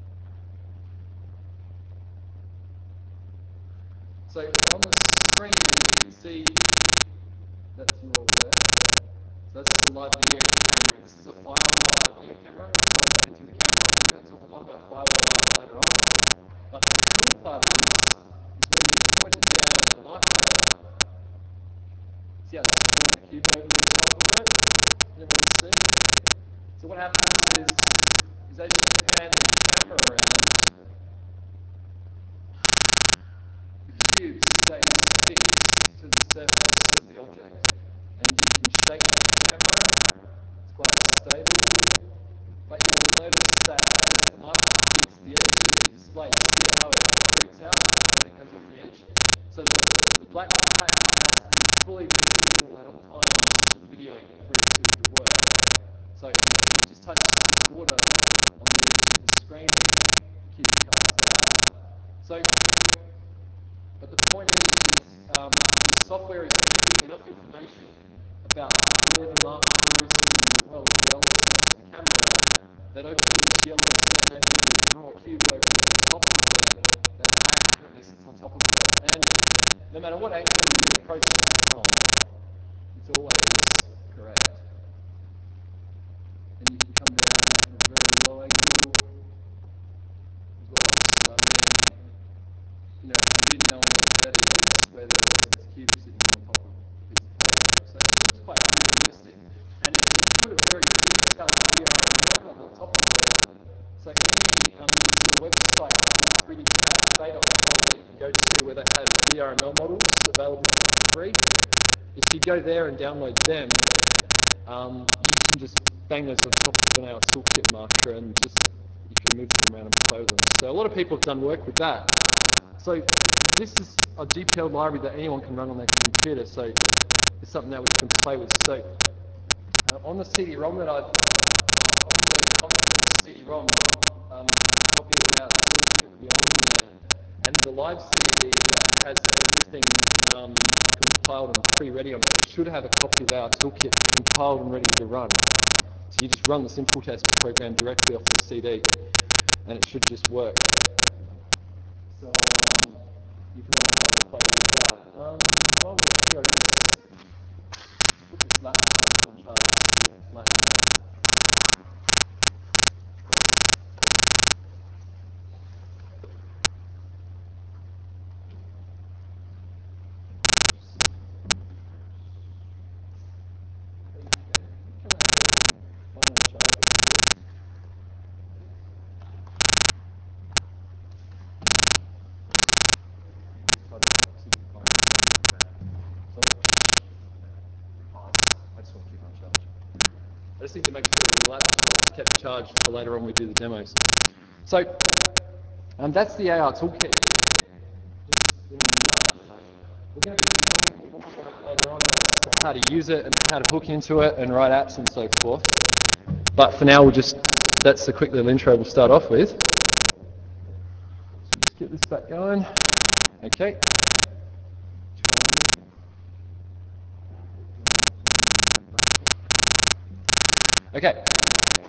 So on the screen you can see that's your there. So that's the live video camera. This is a fiber live video camera. So I'll get into the camera. I'm going to talk a lot about fiber live later on. But the cool part is when you point it down on the micro, see how it's pulling the cube over the top of it? Everyone see? So what happens is as you pan the camera around, the cube stays fixed to the surface of the object. And you can shake the camera, it's quite stable, but you'll notice that as the marker hits the edge of the display, you can feel how it freaks out when it comes off the edge. So the black patch has to be fully visible at all times for the video for it to work. So if you just touch the border on the edge of the screen, the cube can't stay out. So, but the point is the software is giving you enough information about where the marker is as well as the altitude of the camera, that okay, the GLM is able to draw a cube over the top of it that accurately sits on top of it. And no matter what angle you approach it from, it's always correct. And you can come down at a very low angle as well as level. And you know, if you didn't know any better, you could swear that it's cube sitting on top of a piece of paper. So it looks quite realistic. And it's put a very detailed VRML on the top of there. So in the website, there's 3dbeta.com that you can go to where they have VRML models available for free. If you go there and download them, you can just bang those on top of an AR toolkit marker and just you can move them around and play with them. So a lot of people have done work with that. So this is a GPL library that anyone can run on their computer. So it's something that you can play with. So on the CD-ROM that I've copied those copies of the CD-ROM, there's a copy of our toolkit beyond in there. And the live CD that has everything compiled and pre-ready on it should have a copy of our toolkit compiled and ready to run. So you just run the simple test program directly off the CD and it should just work. So you can obviously have a play with that. While we're here, I just put this laptop on charge to see if it's flashing. Can actually find a charger for it. Sorry? I just want to keep on charge. I just need to make sure the laptop's kept charged for later on when we do the demos. So, that's the AR toolkit. Just in a nutshell. We're going to be talking more about later on as to how to use it and how to hook into it and write apps and so forth. But for now, that's the quick little intro we'll start off with. So just get this back going. Okay. Okay,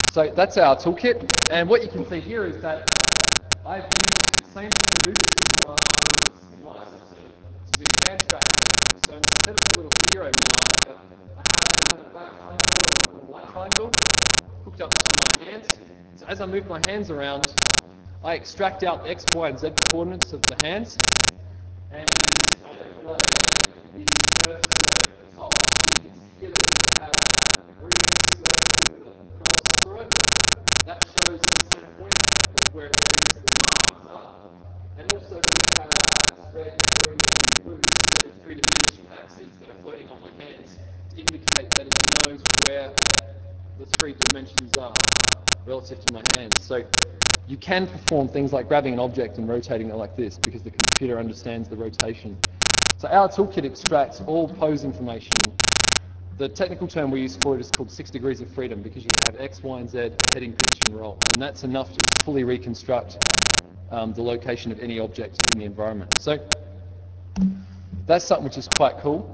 So that's our toolkit, and what you can see here is that I've used the same Rubik's Cube graph to do hand tracking. So instead of the little figure over the marker, I have a black triangle and a white triangle hooked up to my hands. So as I move my hands around, I extract out the X, Y, and Z coordinates of the hands, and this the first top. So you can see here that we have a very clear circle with the crosses through it. That shows the center point where it thinks the markings are. And also we have red, green, and blue, so the three-dimensional axes that are floating on my hands to indicate that it knows where the three dimensions are relative to my hands. So you can perform things like grabbing an object and rotating it like this because the computer understands the rotation. So our toolkit extracts all pose information. The technical term we use for it is called 6 degrees of freedom because you can have X, Y, and Z, heading, pitch, and roll. And that's enough to fully reconstruct the location of any object in the environment. So that's something which is quite cool.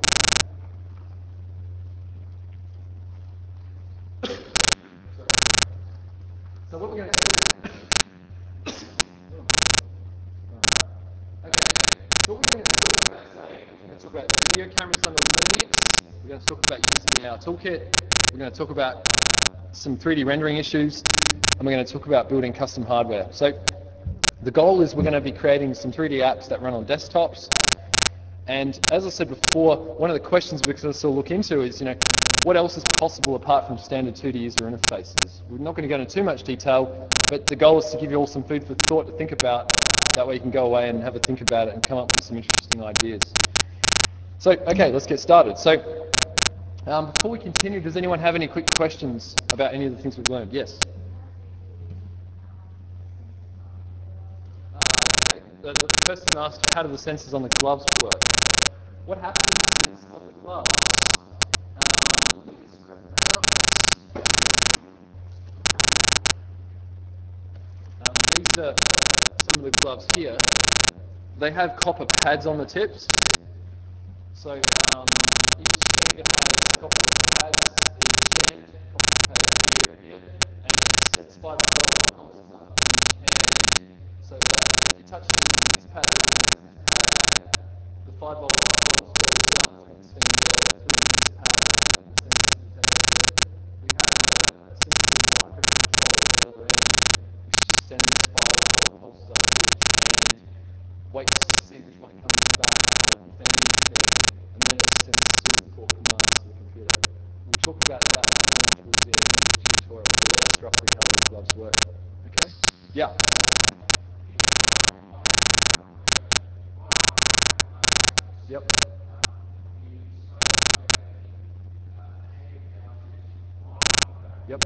So what we're going to do... Okay, so what we're going to talk about today, we're going to talk about video cameras under Linux. We're going to talk about using our toolkit. We're going to talk about some 3D rendering issues, and we're going to talk about building custom hardware. So the goal is we're going to be creating some 3D apps that run on desktops. And as I said before, one of the questions we're going to look into is, what else is possible apart from standard 2D user interfaces? We're not going to go into too much detail, but the goal is to give you all some food for thought to think about. That way you can go away and have a think about it and come up with some interesting ideas. So, okay, let's get started. So, before we continue, does anyone have any quick questions about any of the things we've learned? Yes? Okay. The person asked, how do the sensors on the gloves work? What happens is, on the gloves, these are some of the gloves here. They have copper pads on the tips. So each finger has copper pads, each hand copper pads here and here, and it sets 5 volt pulses in each hand, so that if you're touching this pad or this pad, the 5 volt pulse goes down and through this pad, and the sensor is taken. So we have a sensitive microcontroller at the other end, which just sends 5 volt pulses up to each hand, waits to see which one comes back from the fan thing, and then it sends a series of 4 commands to the computer. We'll talk about that more towards the end of this tutorial, but that's roughly how these gloves work. Okay? Yeah. Yep. Yep.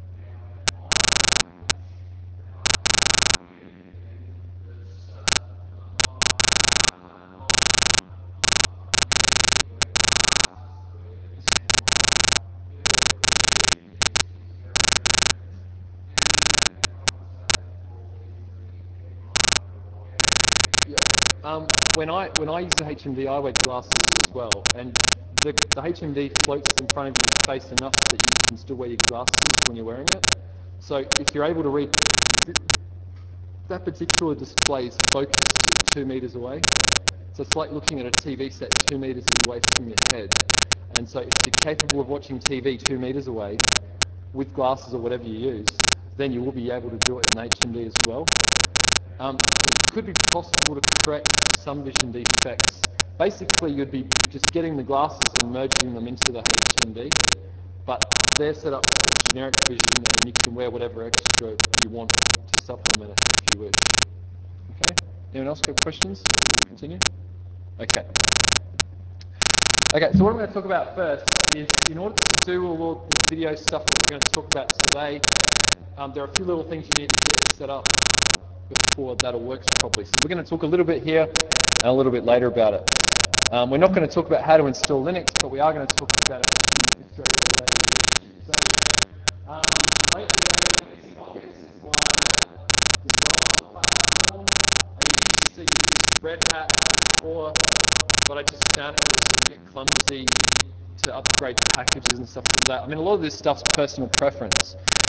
Yeah. When I use the HMD, I wear glasses as well, and the HMD floats in front of your face enough that you can still wear your glasses when you're wearing it. So if you're able to read, that particular display is focused at 2 meters away. So it's like looking at a TV set 2 meters away from your head. And so if you're capable of watching TV 2 meters away with glasses or whatever you use, then you will be able to do it in HMD as well. It could be possible to correct some vision defects. Basically, you'd be just getting the glasses and merging them into the HMD, but they're set up for generic vision, and you can wear whatever extra you want to supplement it if you wish. Okay? Anyone else got questions? We'll continue? Okay. Okay, so what I'm going to talk about first is, in order to do all this video stuff that we're going to talk about today, there are a few little things you need to get set up before that all works properly. So we're going to talk a little bit here and a little bit later about it. We're not going to talk about how to install Linux, but we are going to talk about a few distro-related issues. So, lately I've been using Office as my development platform. I used to use Red Hat before, but I just found it was a bit clumsy to upgrade packages and stuff like that. I mean, a lot of this stuff's personal preference.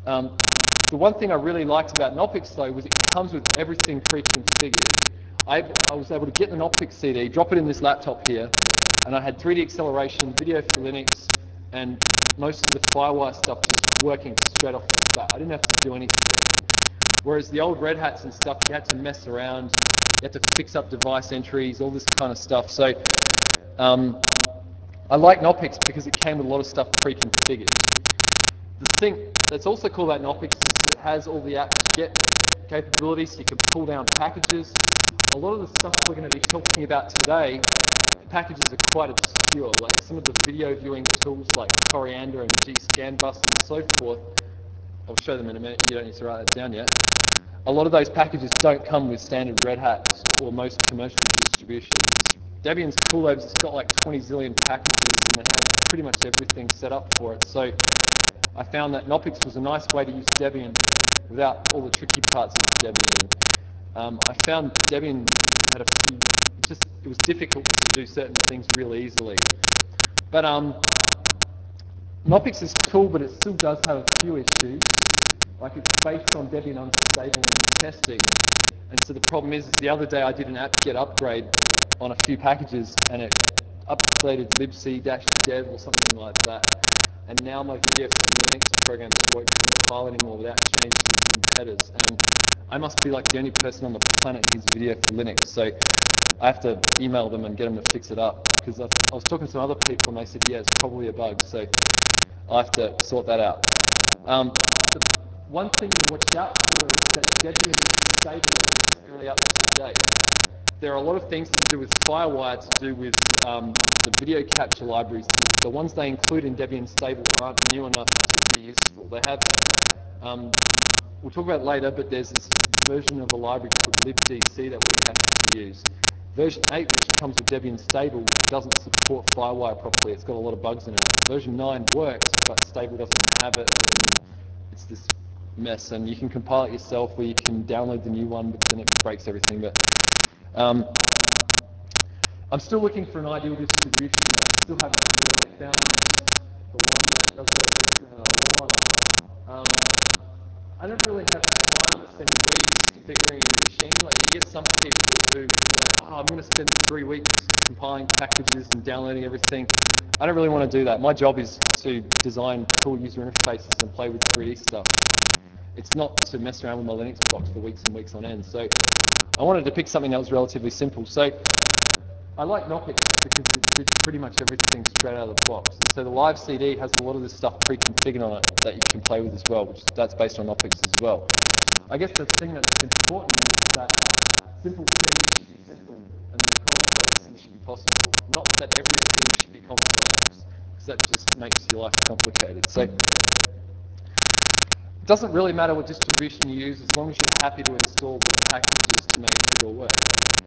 Um, the one thing I really liked about Knoppix though was it comes with everything pre-configured. I was able to get the Knoppix CD, drop it in this laptop here, and I had 3D acceleration, video for Linux, and most of the Firewire stuff just working straight off the bat. I didn't have to do anything. Whereas the old Red Hats and stuff, you had to mess around, you had to fix up device entries, all this kind of stuff. So I like Knoppix because it came with a lot of stuff pre-configured. The thing that's also cool about Knoppix is it has all the apt-get capabilities, so you can pull down packages. A lot of the stuff we're going to be talking about today, the packages are quite obscure, like some of the video viewing tools like Coriander and G-Scan Bus and so forth. I'll show them in a minute, you don't need to write that down yet. A lot of those packages don't come with standard Red Hat or most commercial distributions. Debian's cool though, it's got like 20 zillion packages and it has pretty much everything set up for it. So I found that Knoppix was a nice way to use Debian without all the tricky parts of Debian. I found Debian had a few, it was difficult to do certain things real easily. But Knoppix is cool, but it still does have a few issues. Like it's based on Debian unstable in testing. And so the problem is the other day I did an apt-get upgrade on a few packages and it updated libc-dev or something like that. And now my video for Linux program won't compile anymore without changing some headers. And I must be like the only person on the planet who uses video for Linux. So I have to email them and get them to fix it up. Because I was talking to some other people and they said, yeah, it's probably a bug. So I'll have to sort that out. The one thing to watch out for is that Debian stable is fairly up to date. There are a lot of things to do with Firewire to do with the video capture libraries. The ones they include in Debian stable aren't new enough to be useful. They have, we'll talk about it later, but there's this version of a library called libdc that we have to use. Version 8, which comes with Debian stable, doesn't support Firewire properly. It's got a lot of bugs in it. Version 9 works, but stable doesn't have it, and it's this mess. And you can compile it yourself, or you can download the new one, but then it breaks everything. But I'm still looking for an ideal distribution. I still haven't really found the one that does everything that I want. I don't really have time to spend weeks configuring a machine. Like you get some people who are like, oh, I'm going to spend 3 weeks compiling packages and downloading everything. I don't really want to do that. My job is to design cool user interfaces and play with 3D stuff. It's not to mess around with my Linux box for weeks and weeks on end. So I wanted to pick something that was relatively simple. So I like Knoppix because it did pretty much everything straight out of the box. And so the live CD has a lot of this stuff pre-configured on it that you can play with as well, which that's based on Knoppix as well. I guess the thing that's important is that simple things should be simple and complex things should be possible. Not that everything should be complex, because that just makes your life complicated. So it doesn't really matter what distribution you use as long as you're happy to install the packages to make it all work.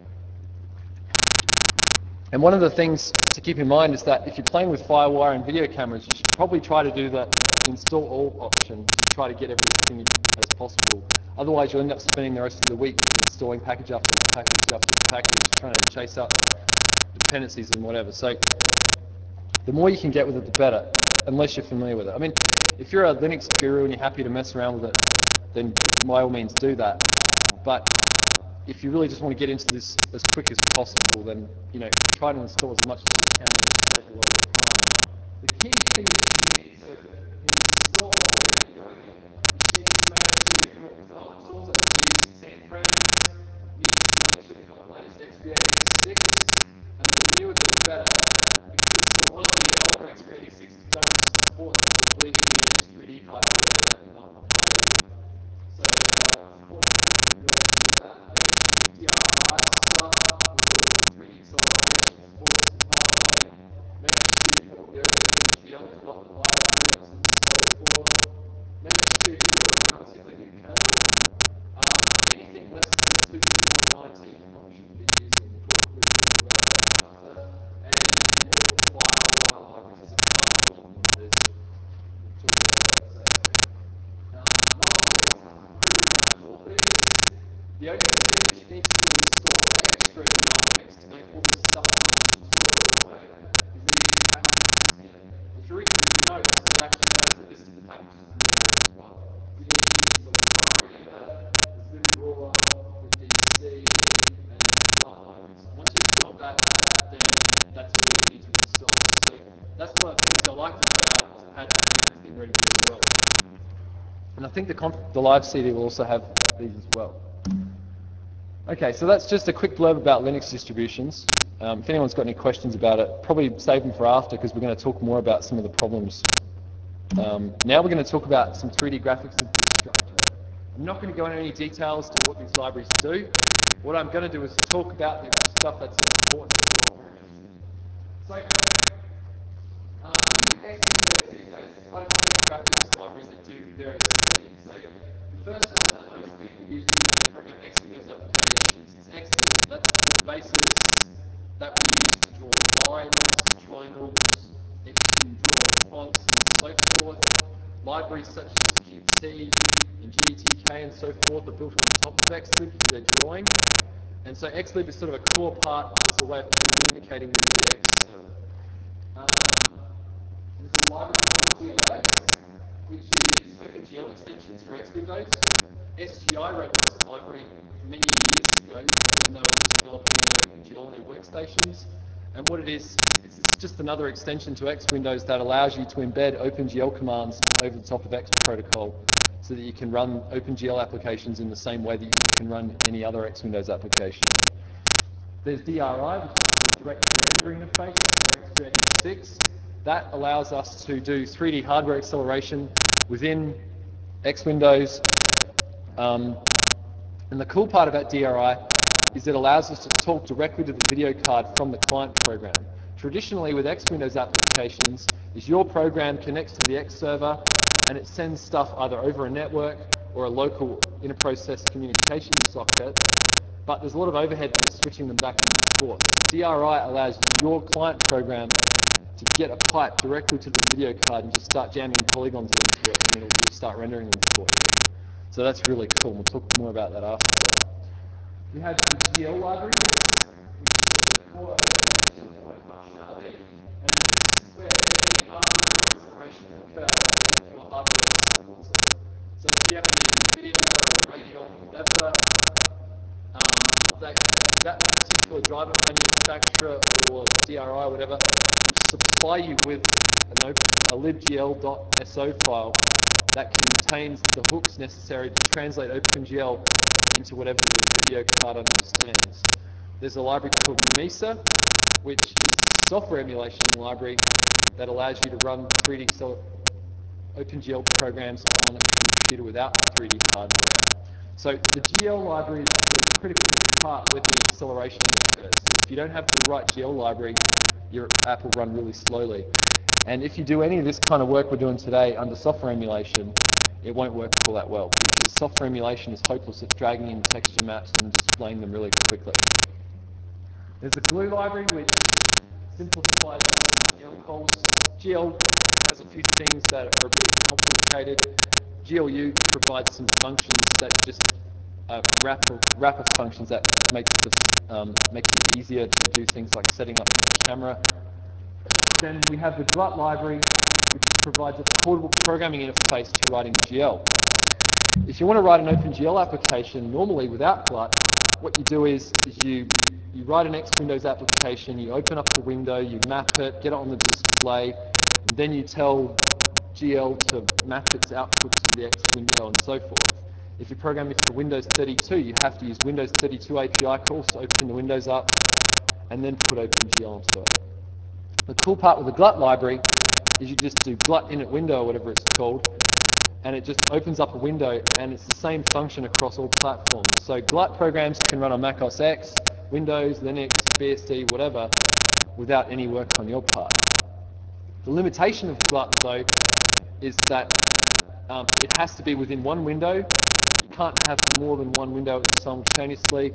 And one of the things to keep in mind is that if you're playing with Firewire and video cameras, you should probably try to do the install all option to try to get everything as possible. Otherwise, you'll end up spending the rest of the week installing package after package after package, trying to chase up dependencies and whatever. So the more you can get with it, the better, unless you're familiar with it. I mean, if you're a Linux guru and you're happy to mess around with it, then by all means do that. But if you really just want to get into this as quick as possible, then try to install as much as you can and save a lot of time. The key thing is you need to install all of it. You just need to make sure you've got development tools that you use San frames. You need to make sure you've got the latest x86, and the newer the better, because a lot of the older x86s don't support the bleeding Linux 3D pipeline that you want to play with. So it's important to be able to do that. And DR5 stuff with the 3D acceleration supports compile. Making sure you've got the OpenBSD optimized Linux and so forth. Making sure you've got a relatively new kernel. Anything less than 2.19 should be using. We'll talk a bit more about that later. And all the Firewire like 6.1 there's we'll talk about that. So Knoppix is pretty much all things. The only thing which needs to be installed extra in Knoppix to make all this stuff on the tutorials work is these packages. If you read the notes, it actually has a list of packages in there as well. That's one of the things I liked about this thing ready for the world. And I think the live CD will also have these as well. Okay, so that's just a quick blurb about Linux distributions. If anyone's got any questions about it, probably save them for after, because we're going to talk more about some of the problems. Now we're going to talk about some 3D graphics infrastructure. I'm not going to go into any details to what these libraries do. What I'm going to do is talk about the stuff that's important. So, in Xwindows these days, there's quite a few graphics libraries that do various things. So, the first one that most people use to program Xwindows applications is Xlib. That's the basis that we use to draw lines, triangles, it can draw fonts and so forth. Libraries such as Qt and GTK and so forth are built on top of Xlib for their drawing. And so Xlib is sort of a core part as a way of communicating with the X. There's a library called GLX, which uses OpenGL extensions for Xwindows. SGI wrote this library many years ago when they were just developing OpenGL on their workstations. And what it is, it's just another extension to Xwindows that allows you to embed OpenGL commands over the top of X protocol so that you can run OpenGL applications in the same way that you can run any other Xwindows application. There's DRI, which is the direct render interface for X386. That allows us to do 3D hardware acceleration within Xwindows. And the cool part about DRI is it allows us to talk directly to the video card from the client program. Traditionally with Xwindows applications, is your program connects to the X server and it sends stuff either over a network or a local inter-process communication socket, but there's a lot of overhead with switching them back and forth. DRI allows your client program to get a pipe directly to the video card and just start jamming polygons into it, and it'll start rendering them for you. So that's really cool. We'll talk more about that after. We have the GL library, which is the core functionality, and this is where any hardware acceleration occurs if your hardware supports it. So if you have to use NVIDIA or Radeon or whatever, that particular driver manufacturer or DRI or whatever will supply you with a libgl.so file that contains the hooks necessary to translate OpenGL into whatever the video card understands. There's a library called MESA, which is a software emulation library that allows you to run 3D OpenGL programs on a computer without 3D hardware. So the GL library is the critical part where the acceleration occurs. So if you don't have the right GL library, your app will run really slowly. And if you do any of this kind of work we're doing today under software emulation, it won't work all that well because software emulation is hopeless at dragging in texture maps and displaying them really quickly. There's the glue library, which simplifies GL calls. GL has a few things that are a bit complicated. GLU provides some functions that just wrapper functions that make it easier to do things like setting up your camera. Then we have the GLUT library, which provides a portable programming interface to writing GL. If you want to write an OpenGL application normally without GLUT, what you do is you write an Xwindows application, you open up the window, you map it, get it on the display, and then you tell GL to map its outputs to the X window and so forth. If you're programming for Windows 32, you have to use Windows 32 API calls to open the windows up and then put OpenGL onto it. The cool part with the GLUT library is you just do GLUT init window or whatever it's called, and it just opens up a window and it's the same function across all platforms. So GLUT programs can run on Mac OS X, Windows, Linux, BSD, whatever, without any work on your part. The limitation of GLUT though is that it has to be within one window. You can't have more than one window simultaneously.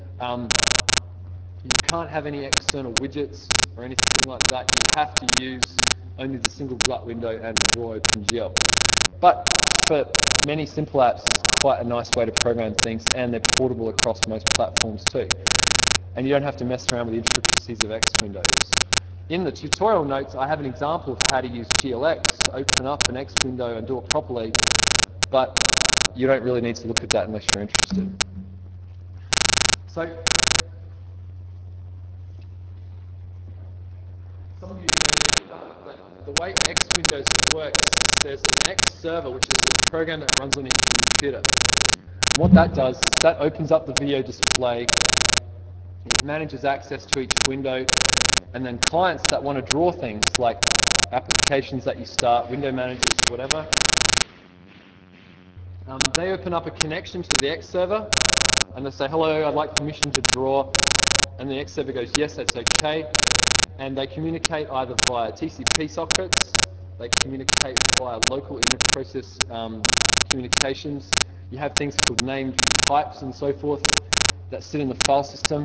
You can't have any external widgets or anything like that. You have to use only the single GLUT window and raw OpenGL. But for many simple apps, it's quite a nice way to program things, and they're portable across most platforms too. And you don't have to mess around with the intricacies of Xwindows. In the tutorial notes, I have an example of how to use GLX to open up an X window and do it properly, but you don't really need to look at that unless you're interested. So, some of you may the way X Windows works is there's an X server, which is a program that runs on your computer. And what that does is that opens up the video display, it manages access to each window, and then clients that want to draw things like applications that you start, window managers, whatever, they open up a connection to the X server and they say, hello, I'd like permission to draw. And the X server goes, yes, that's okay. And they communicate either via TCP sockets, they communicate via local inter-process communications. You have things called named pipes and so forth that sit in the file system.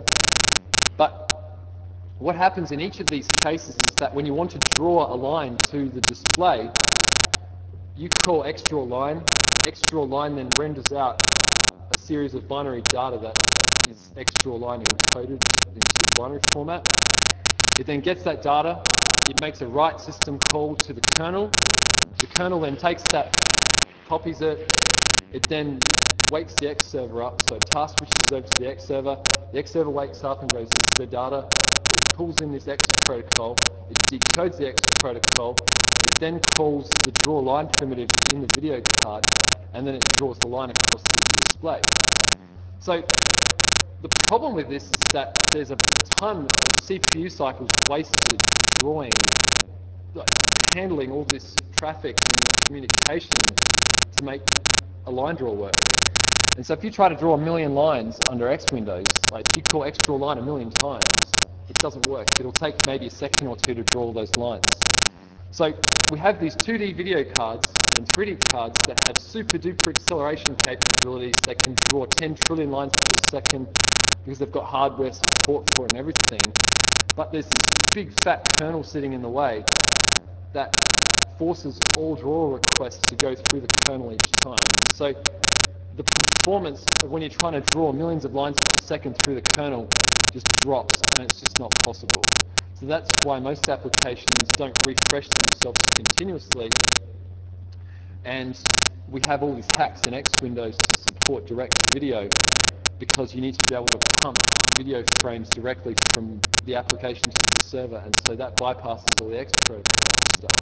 But what happens in each of these cases is that when you want to draw a line to the display, you call xDrawLine. xDrawLine then renders out a series of binary data that is xDrawLine encoded into binary format. It then gets that data, it makes a write system call to the kernel. The kernel then takes that, copies it, it then wakes the X server up, so it task switches over to the X server. The X server wakes up and goes, this is the data. It pulls in this X protocol, it decodes the X protocol, it then calls the draw line primitive in the video card, and then it draws the line across the display. So the problem with this is that there's a ton of CPU cycles wasted drawing, handling all this traffic and this communication to make a line draw work. And so if you try to draw 1 million lines under X Windows, like if you call xDrawLine 1 million times, it doesn't work. It'll take maybe a second or two to draw those lines. So we have these 2D video cards and 3D cards that have super duper acceleration capabilities. They can draw 10 trillion lines per second because they've got hardware support for it and everything. But there's this big fat kernel sitting in the way that forces all draw requests to go through the kernel each time. And so the performance of when you're trying to draw millions of lines per second through the kernel just drops, and it's just not possible. So that's why most applications don't refresh themselves continuously, and we have all these hacks in X Windows to support direct video, because you need to be able to pump video frames directly from the application to the server, and so that bypasses all the X protocol stuff.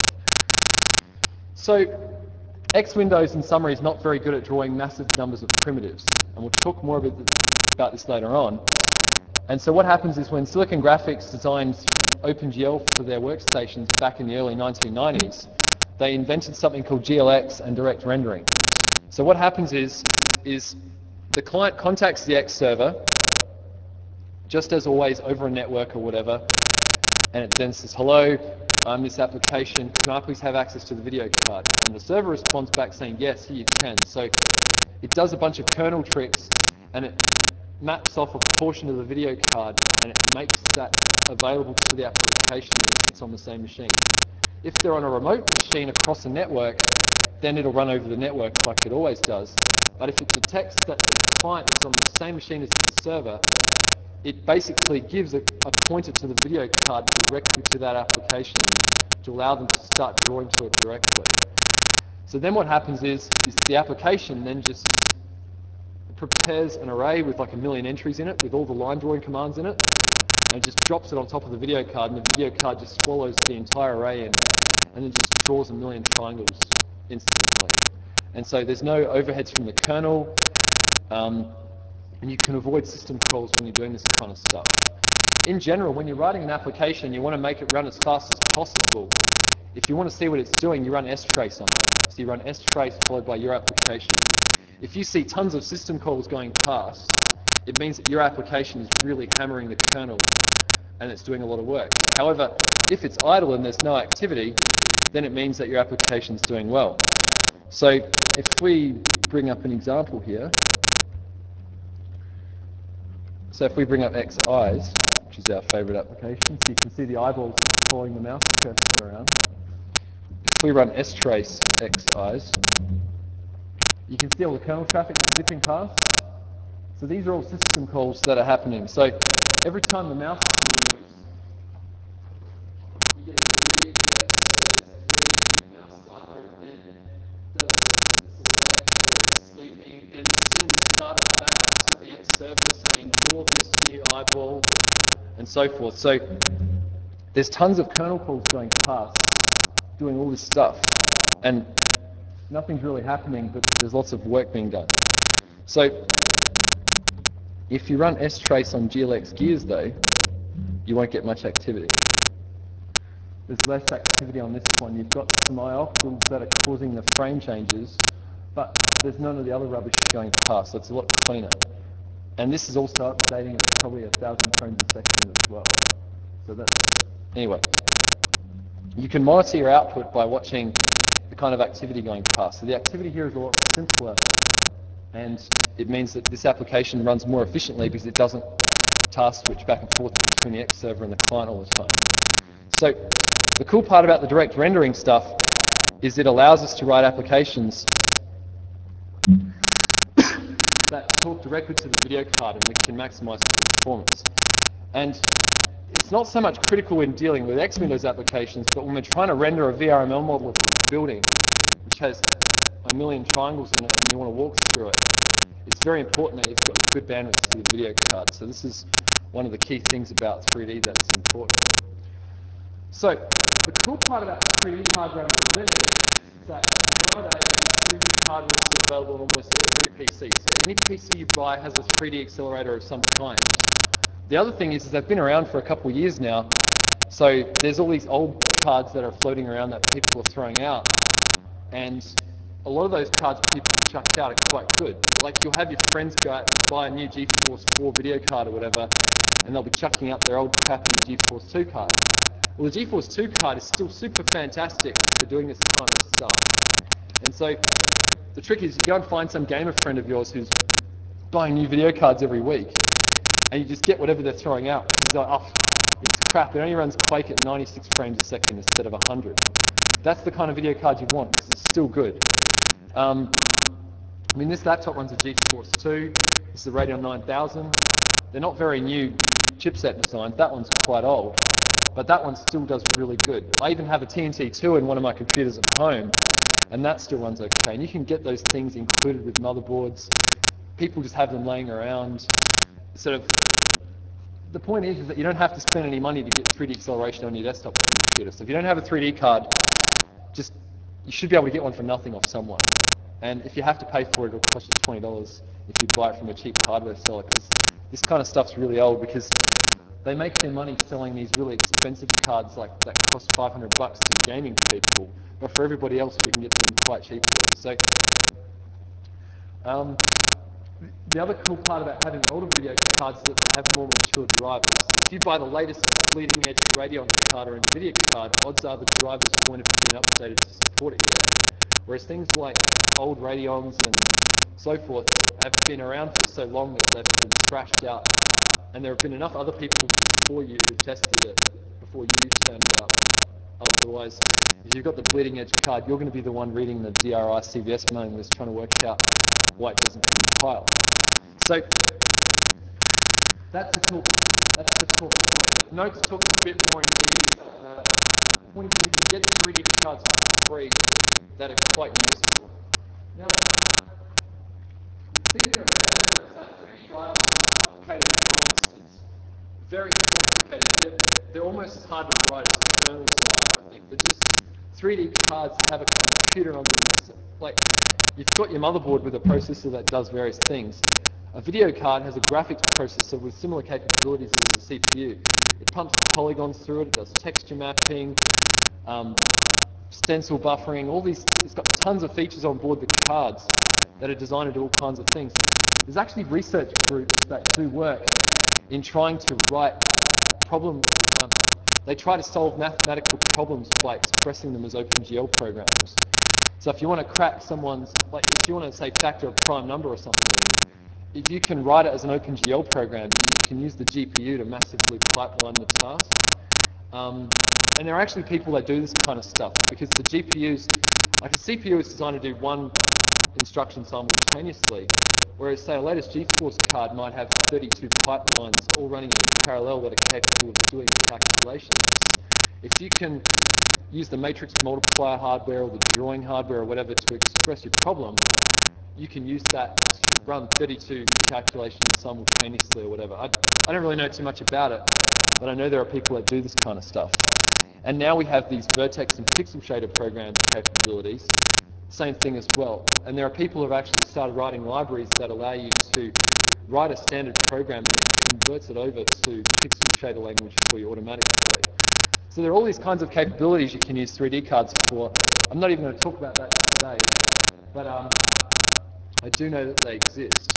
So X Windows, in summary, is not very good at drawing massive numbers of primitives, and we'll talk more about this later on. And so what happens is when Silicon Graphics designed OpenGL for their workstations back in the early 1990s, they invented something called GLX and direct rendering. So what happens is the client contacts the X server, just as always over a network or whatever, and it then says, hello, I'm this application, can I please have access to the video card? And the server responds back saying, yes, here you can. So it does a bunch of kernel tricks, and it maps off a portion of the video card, and it makes that available for the application if it's on the same machine. If they're on a remote machine across a network, then it'll run over the network like it always does. But if it detects that the client is on the same machine as the server, it basically gives a pointer to the video card directly to that application to allow them to start drawing to it directly. So then what happens is the application then just prepares an array with like 1 million entries in it, with all the line drawing commands in it, and just drops it on top of the video card, and the video card just swallows the entire array in, and then just draws 1 million triangles instantly. And so there's no overheads from the kernel, and you can avoid system calls when you're doing this kind of stuff. In general, when you're writing an application, you want to make it run as fast as possible. If you want to see what it's doing, you run strace on that. So you run strace followed by your application. If you see tons of system calls going past, it means that your application is really hammering the kernel and it's doing a lot of work. However, if it's idle and there's no activity, then it means that your application is doing well. So if we bring up an example here, so if we bring up XEyes, which is our favorite application, so you can see the eyeballs just following the mouse cursor around. If we run strace XEyes, you can see all the kernel traffic zipping past. So these are all system calls that are happening. So every time the mouse moves, you get this really quick mouse slider, and it does a select or a sweeping, and it sends data back to the X server saying, draw this new eyeball, and so forth. So there's tons of kernel calls going past, doing all this stuff, and nothing's really happening, but there's lots of work being done. So if you run strace on GLX gears though, you won't get much activity. There's less activity on this one. You've got some ioctals that are causing the frame changes, but there's none of the other rubbish going past, so it's a lot cleaner. And this is also updating at probably 1,000 frames a second as well. So that's, anyway. You can monitor your output by watching the kind of activity going past. So the activity here is a lot simpler, and it means that this application runs more efficiently because it doesn't task switch back and forth between the X server and the client all the time. So the cool part about the direct rendering stuff is it allows us to write applications that talk directly to the video card, and we can maximize the performance. And it's not so much critical when dealing with X-Windows applications, but when we're trying to render a VRML model of a building, which has a million triangles in it, and you want to walk through it, it's very important that you've got good bandwidth to the video card. So this is one of the key things about 3D that's important. So the cool part about 3D hardware under Linux is that nowadays 3D hardware is available on almost every PC. So any PC you buy has a 3D accelerator of some kind. The other thing is they've been around for a couple of years now, so there's all these old cards that are floating around that people are throwing out, and a lot of those cards people chuck out are quite good. Like you'll have your friends go out and buy a new GeForce 4 video card or whatever, and they'll be chucking out their old crappy GeForce 2 card. Well, the GeForce 2 card is still super fantastic for doing this kind of stuff. And so the trick is you go and find some gamer friend of yours who's buying new video cards every week, and you just get whatever they're throwing out, because he's like, oh, it's crap, it only runs Quake at 96 frames a second instead of 100. That's the kind of video card you want, because it's still good. I mean, this laptop runs a GeForce 2, this is a Radeon 9000. They're not very new chipset designs, that one's quite old, but that one still does really good. I even have a TNT2 in one of my computers at home, and that still runs okay. And you can get those things included with motherboards. People just have them laying around. Sort of, the point is that you don't have to spend any money to get 3D acceleration on your desktop computer. So if you don't have a 3D card, you should be able to get one for nothing off someone. And if you have to pay for it, it'll cost you $20 if you buy it from a cheap hardware seller, because this kind of stuff's really old, because they make their money selling these really expensive cards like that cost $500 to gaming people, but for everybody else we can get them quite cheaply. So the other cool part about having older video cards is that they have more mature drivers. If you buy the latest bleeding edge Radeon card or NVIDIA card, odds are the drivers won't have been updated to support it yet. Whereas things like old Radeons and so forth have been around for so long that they've been thrashed out. And there have been enough other people before you who tested it before you turned up. Otherwise, if you've got the bleeding edge card, you're going to be the one reading the DRI CVS mailing list trying to work out why it doesn't compile. So that's the talk itself. Notes talks a bit more into detail. The point is you can get 3D cards for free that are quite useful. Now, things that are better for us, 3D drivers are complicated drawings. Very complicated. They're almost as hard to write as kernels are, I think. They're just 3D cards that have a computer on them. Like, you've got your motherboard with a processor that does various things. A video card has a graphics processor with similar capabilities as a CPU. It pumps polygons through it, it does texture mapping, stencil buffering, all these. It's got tons of features on board the cards that are designed to do all kinds of things. There's actually research groups that do work in trying to write they try to solve mathematical problems by expressing them as OpenGL programs. So if you want to crack someone's, like if you want to say factor a prime number or something, if you can write it as an OpenGL program, you can use the GPU to massively pipeline the task. And there are actually people that do this kind of stuff, because the GPUs, like a CPU is designed to do one instruction simultaneously, whereas say a latest GeForce card might have 32 pipelines all running in parallel that are capable of doing calculations. If you can use the matrix multiplier hardware or the drawing hardware or whatever to express your problem, you can use that to run 32 calculations simultaneously or whatever. I don't really know too much about it, but I know there are people that do this kind of stuff. And now we have these vertex and pixel shader programs capabilities, same thing as well. And there are people who have actually started writing libraries that allow you to write a standard program and it converts it over to pixel shader language for you automatically. So there are all these kinds of capabilities you can use 3D cards for. I'm not even going to talk about that today, but I do know that they exist.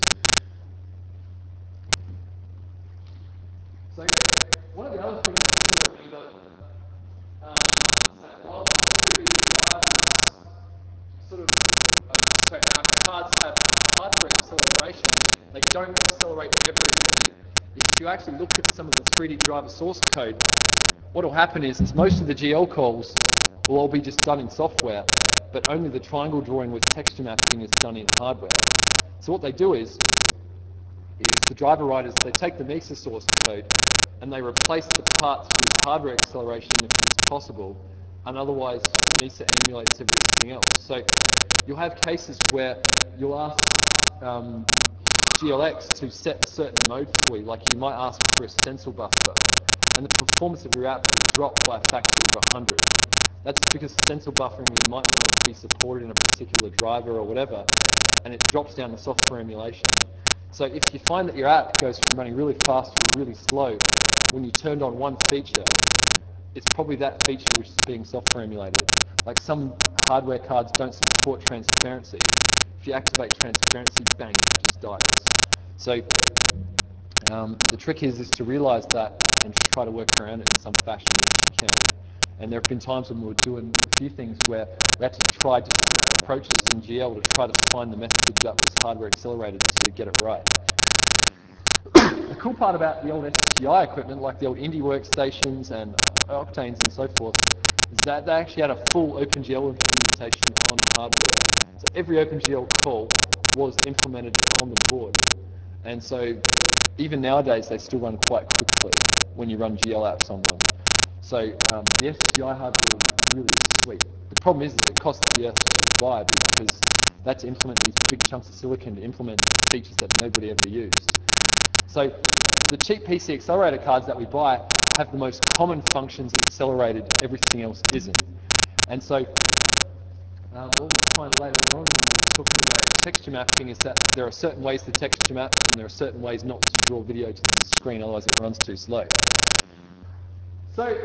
So one of the other things to sort of remember is that while 3D drivers sort of, sorry, our cards have hardware acceleration, they don't accelerate everything. If you actually look at some of the 3D driver source code, what will happen is most of the GL calls will all be just done in software, but only the triangle drawing with texture mapping is done in hardware. So what they do is the driver writers, they take the Mesa source code and they replace the parts with hardware acceleration if it's possible, and otherwise Mesa emulates everything else. So you'll have cases where you'll ask GLX to set a certain mode for you, like you might ask for a stencil buffer, and the performance of your app will drop by a factor of 100. That's because stencil buffering might not be supported in a particular driver or whatever, and it drops down the software emulation. So if you find that your app goes from running really fast to really slow, when you turned on one feature, it's probably that feature which is being software emulated. Like some hardware cards don't support transparency. If you activate transparency, bang, it just dies. So the trick is to realize that and to try to work around it in some fashion if you can. And there have been times when we were doing a few things where we had to try different approaches in GL to try to find the method that was hardware accelerated to get it right. The cool part about the old STI equipment, like the old Indie workstations and Octanes and so forth, is that they actually had a full OpenGL implementation on hardware. So every OpenGL call was implemented on the board. And so even nowadays, they still run quite quickly when you run GL apps on them. So the STI hardware is really sweet. The problem is it costs the earth to buy because that's to implement these big chunks of silicon to implement features that nobody ever used. So the cheap PC accelerator cards that we buy have the most common functions accelerated, everything else isn't. And so what we'll find later on when we're talking about texture mapping is that there are certain ways to texture map and there are certain ways not to draw video to the screen, otherwise it runs too slow. So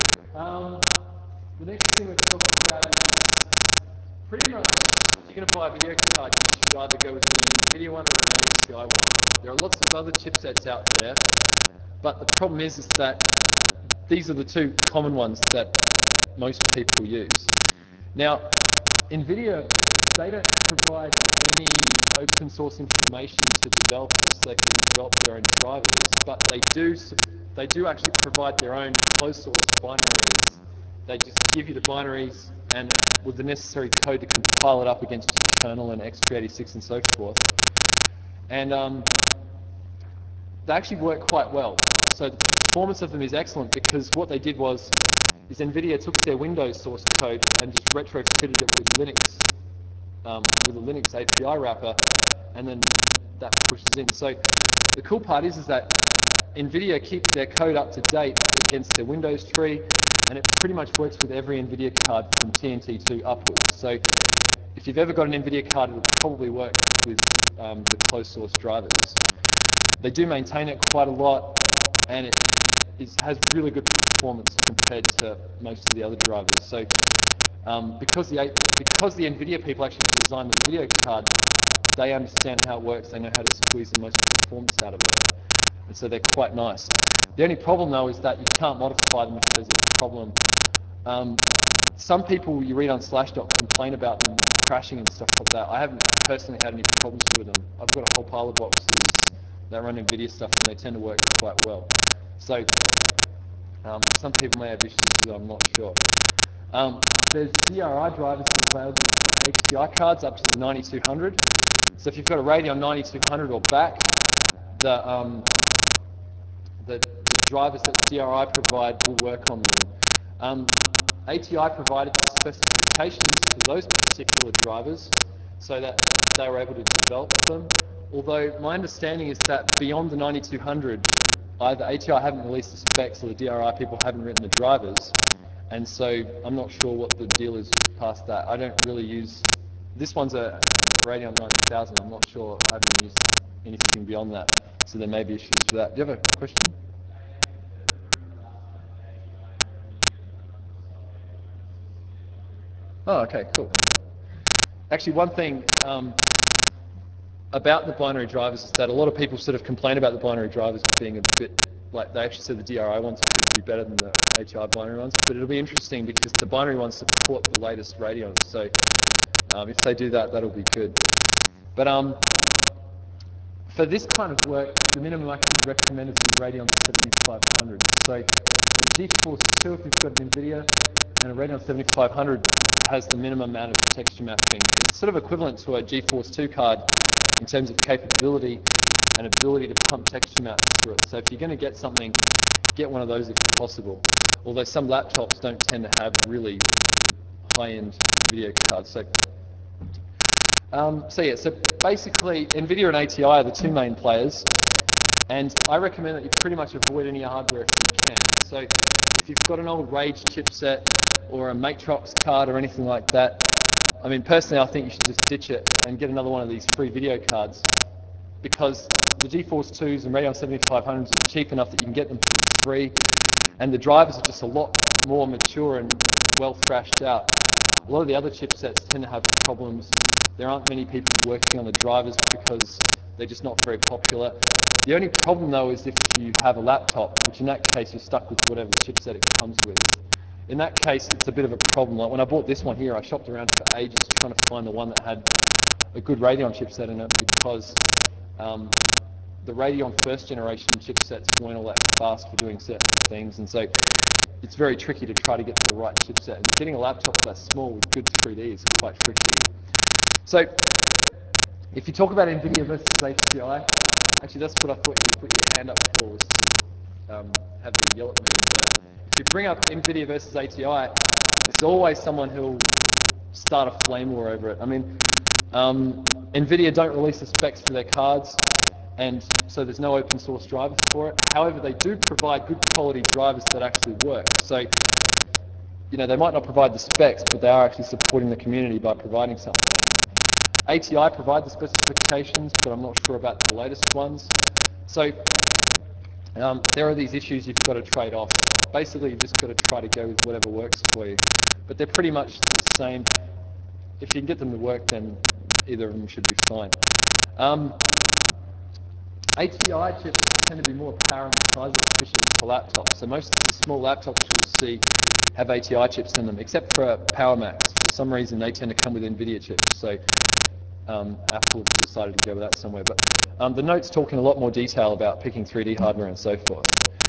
the next thing we're talking about is pretty much if you're going to buy a video card, you should either go with an NVIDIA one or an ATI one. There are lots of other chipsets out there, but the problem is that these are the two common ones that most people use. Now, NVIDIA, they don't provide any open source information to developers so they can develop their own drivers, but they do actually provide their own closed source binaries. They just give you the binaries and with the necessary code to compile it up against your kernel and x386 and so forth. And they actually work quite well. So the performance of them is excellent because what they did was NVIDIA took their Windows source code and just retrofitted it with Linux, with a Linux API wrapper, and then that pushes in. So the cool part is that NVIDIA keeps their code up to date against their Windows tree, and it pretty much works with every NVIDIA card from TNT2 upwards. So if you've ever got an NVIDIA card, it'll probably work with the closed source drivers. They do maintain it quite a lot, and it has really good performance compared to most of the other drivers. So because the NVIDIA people actually designed the video card, they understand how it works, they know how to squeeze the most performance out of it. And so they're quite nice. The only problem though is that you can't modify them if there's a problem. Some people you read on Slashdot complain about them crashing and stuff like that. I haven't personally had any problems with them. I've got a whole pile of boxes that run NVIDIA stuff and they tend to work quite well. So some people may have issues with it, I'm not sure. There's DRI drivers available for ATI cards up to the 9200. So if you've got a Radeon 9200 or back, the drivers that DRI provide will work on them. ATI provided the specifications for those particular drivers so that they were able to develop them. Although my understanding is that beyond the 9200, either ATI haven't released the specs or the DRI people haven't written the drivers. And so I'm not sure what the deal is past that. I don't really use, this one's a Radeon 9000. I'm not sure, I haven't used anything beyond that. So there may be issues with that. Do you have a question? Oh, okay, cool. Actually, one thing about the binary drivers is that a lot of people sort of complain about the binary drivers being a bit, like they actually said the DRI ones would be better than the ATI binary ones, but it'll be interesting because the binary ones support the latest Radeons, so if they do that, that'll be good. But for this kind of work, the minimum I could recommend is the Radeon 7500. So a GeForce 2, if you've got an NVIDIA, and a Radeon 7500 has the minimum amount of texture mapping. It's sort of equivalent to a GeForce 2 card in terms of capability and ability to pump texture maps through it. So if you're going to get something, get one of those if possible. Although some laptops don't tend to have really high-end video cards. So basically NVIDIA and ATI are the two main players, and I recommend that you pretty much avoid any hardware if you can. So if you've got an old Rage chipset or a Matrox card or anything like that, I mean personally I think you should just ditch it and get another one of these free video cards, because the GeForce 2s and Radeon 7500s are cheap enough that you can get them for free, and the drivers are just a lot more mature and well thrashed out. A lot of the other chipsets tend to have problems. There aren't many people working on the drivers because they're just not very popular. The only problem though is if you have a laptop, which in that case you're stuck with whatever chipset it comes with. In that case it's a bit of a problem. Like when I bought this one here, I shopped around for ages trying to find the one that had a good Radeon chipset in it, because the Radeon first generation chipsets weren't all that fast for doing certain things, and so it's very tricky to try to get to the right chipset, and getting a laptop that small with good 3D is quite tricky. So if you talk about NVIDIA versus ATI, actually that's what I thought you put your hand up for, was to have them yell at me. But if you bring up NVIDIA versus ATI, there's always someone who'll start a flame war over it. I mean, NVIDIA don't release the specs for their cards, and so there's no open source driver for it. However, they do provide good quality drivers that actually work. So, you know, they might not provide the specs, but they are actually supporting the community by providing something. ATI provide the specifications, but I'm not sure about the latest ones. So there are these issues you've got to trade off. Basically, you've just got to try to go with whatever works for you. But they're pretty much the same. If you can get them to work, then either of them should be fine. ATI chips tend to be more apparent size efficient for laptops. So most of the small laptops you'll see have ATI chips in them, except for PowerMacs. For some reason, they tend to come with NVIDIA chips. So Apple decided to go with that somewhere. But the note's talk in a lot more detail about picking 3D hardware and so forth.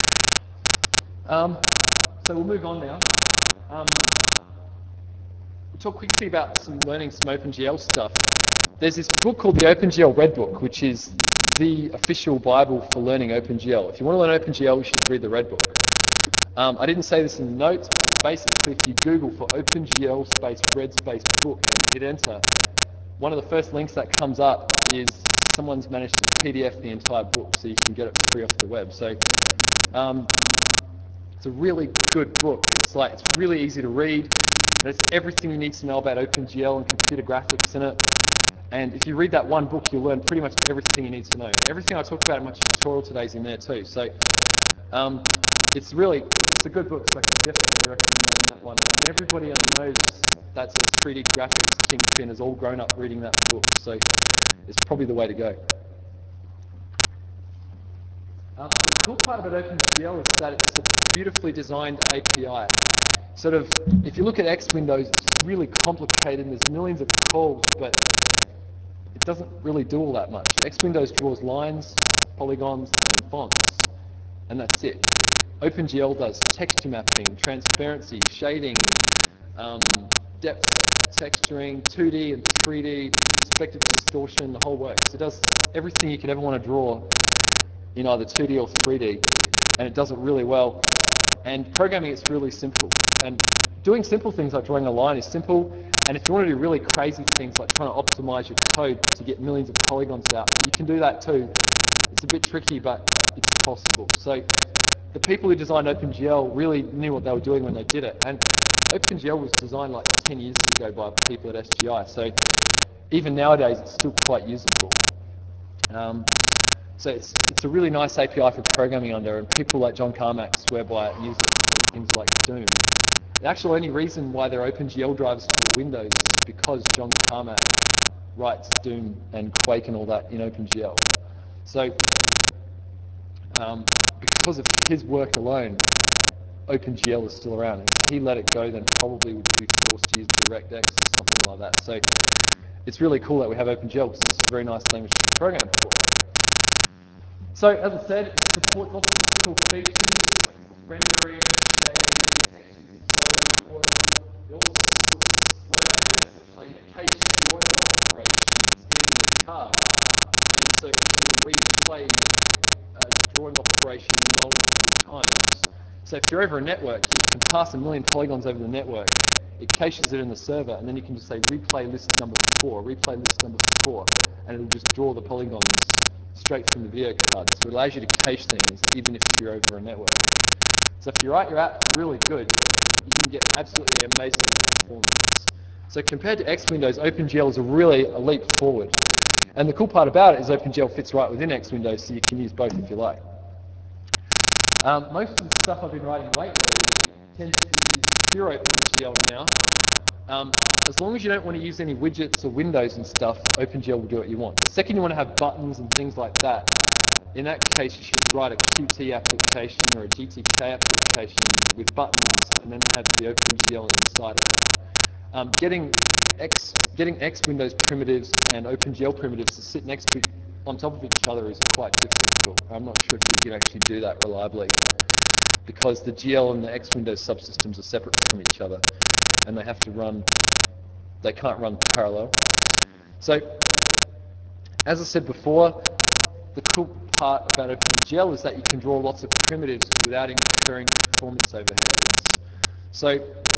So we'll move on now. We'll talk quickly about learning some OpenGL stuff. There's this book called the OpenGL Red Book, which is the official Bible for learning OpenGL. If you want to learn OpenGL, you should read the Red Book. I didn't say this in the notes, but basically if you Google for OpenGL space red space book and hit enter, one of the first links that comes up is someone's managed to PDF the entire book, so you can get it for free off the web. So it's a really good book. It's really easy to read. There's everything you need to know about OpenGL and computer graphics in it. And if you read that one book, you'll learn pretty much everything you need to know. Everything I talked about in my tutorial today is in there too. So it's a good book, so I can definitely recommend that one. And everybody I know that's a 3D graphics kingpin has all grown up reading that book, so it's probably the way to go. The cool part about OpenGL is that it's a beautifully designed API. Sort of, if you look at X Windows, it's really complicated and there's millions of calls, but it doesn't really do all that much. X Windows draws lines, polygons, and fonts, and that's it. OpenGL does texture mapping, transparency, shading, depth texturing, 2D and 3D, perspective distortion, the whole works. It does everything you could ever want to draw in either 2D or 3D, and it does it really well. And programming it's really simple. And doing simple things like drawing a line is simple, and if you want to do really crazy things like trying to optimize your code to get millions of polygons out, you can do that too. It's a bit tricky, but it's possible. So the people who designed OpenGL really knew what they were doing when they did it. And OpenGL was designed like 10 years ago by people at SGI, so even nowadays it's still quite usable. So it's a really nice API for programming under, and people like John Carmack swear by it and use it for things like Doom. The actual only reason why there are OpenGL drivers for Windows is because John Carmack writes Doom and Quake and all that in OpenGL. So because of his work alone, OpenGL is still around. If he let it go, then probably we'd be forced to use DirectX or something like that. So it's really cool that we have OpenGL because it's a very nice language to program for. So as I said, it supports lots of cool features like rendering, scaling, accelerated support. It also supports display, basically cache drawing operations in the card. And so you can replay a drawing operation multiple times. So if you're over a network, you can pass 1 million polygons over the network. It caches it in the server, and then you can just say replay list number 4, replay list number 4, and it'll just draw the polygons straight from the video card. So it allows you to cache things even if you're over a network. So if you write your app really good, you can get absolutely amazing performance. So compared to X Windows, OpenGL is really a leap forward. And the cool part about it is OpenGL fits right within X Windows, so you can use both if you like. Most of the stuff I've been writing lately tends to use pure OpenGL now. As long as you don't want to use any widgets or windows and stuff, OpenGL will do what you want. The second you want to have buttons and things like that, in that case you should write a Qt application or a GTK application with buttons and then have the OpenGL inside of it. Getting X Windows primitives and OpenGL primitives to sit next to on top of each other is quite difficult. I'm not sure if you can actually do that reliably because the GL and the X Windows subsystems are separate from each other and they have to run, they can't run parallel. So, as I said before, the cool part about OpenGL is that you can draw lots of primitives without incurring performance overheads. So,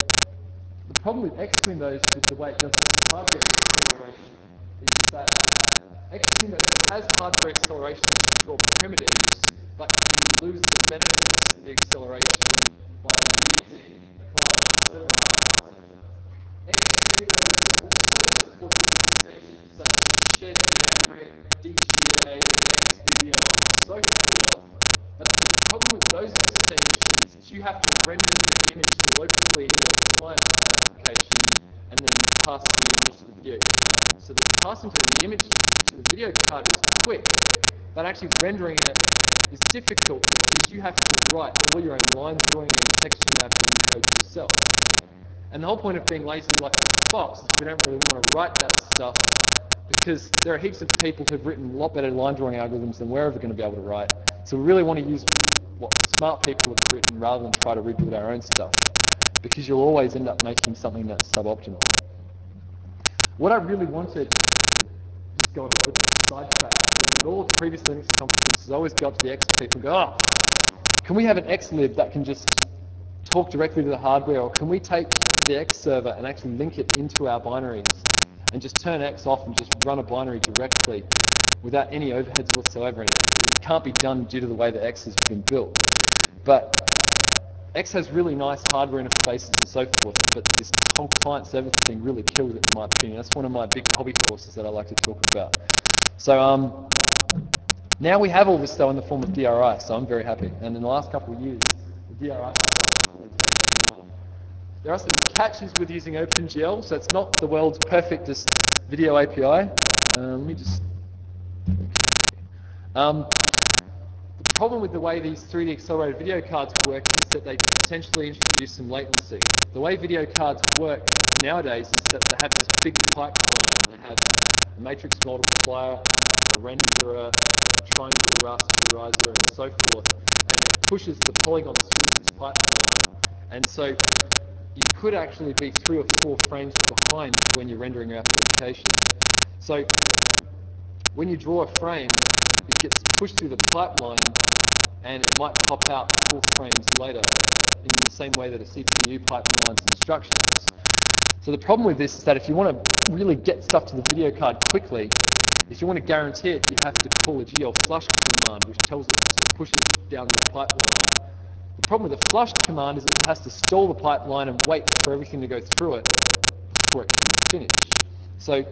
the problem with X Windows with the way it does its hardware acceleration is that X Windows has hardware acceleration to draw primitives, but you lose the benefits of the acceleration by using the client server hardware. X Windows also supports implementations such as shared memory, DGA, XVideo, and so forth. But the problem with those extensions is you have to render the image locally in your client application and then pass the image to the video card. So the passing to the image to the video card is quick, but actually rendering it is difficult because you have to write all your own line drawing and texture mapping code yourself. And the whole point of being lazy like Fox is we don't really want to write that stuff because there are heaps of people who've written a lot better line drawing algorithms than we're ever going to be able to write. So we really want to use what smart people have written rather than try to rebuild our own stuff because you'll always end up making something that's suboptimal. What I really wanted, just go on a quick sidetrack, was at all the previous Linux conferences, I always go up to the X people and go, oh, can we have an XLib that can just talk directly to the hardware, or can we take the X server and actually link it into our binaries and just turn X off and just run a binary directly without any overheads whatsoever? And it can't be done due to the way that X has been built. But X has really nice hardware interfaces and so forth, but this whole client-server thing really kills it in my opinion. That's one of my big hobby horses that I like to talk about. So now we have all this though in the form of DRI, so I'm very happy. And in the last couple of years, the DRI support has really taken off. There are some catches with using OpenGL, so it's not the world's perfectest video API. Let me just... The problem with the way these 3D accelerated video cards work is that they potentially introduce some latency. The way video cards work nowadays is that they have this big pipeline. They have a matrix multiplier, a renderer, a triangle rasterizer, and so forth, and it pushes the polygons through this pipeline. And so you could actually be 3 or 4 frames behind when you're rendering your application. So when you draw a frame, it gets pushed through the pipeline and it might pop out 4 frames later in the same way that a CPU pipelines instructions. So the problem with this is that if you want to really get stuff to the video card quickly, if you want to guarantee it, you have to call a GL flush command which tells it to push it down the pipeline. problem with the flushed command is it has to stall the pipeline and wait for everything to go through it before it can finish. So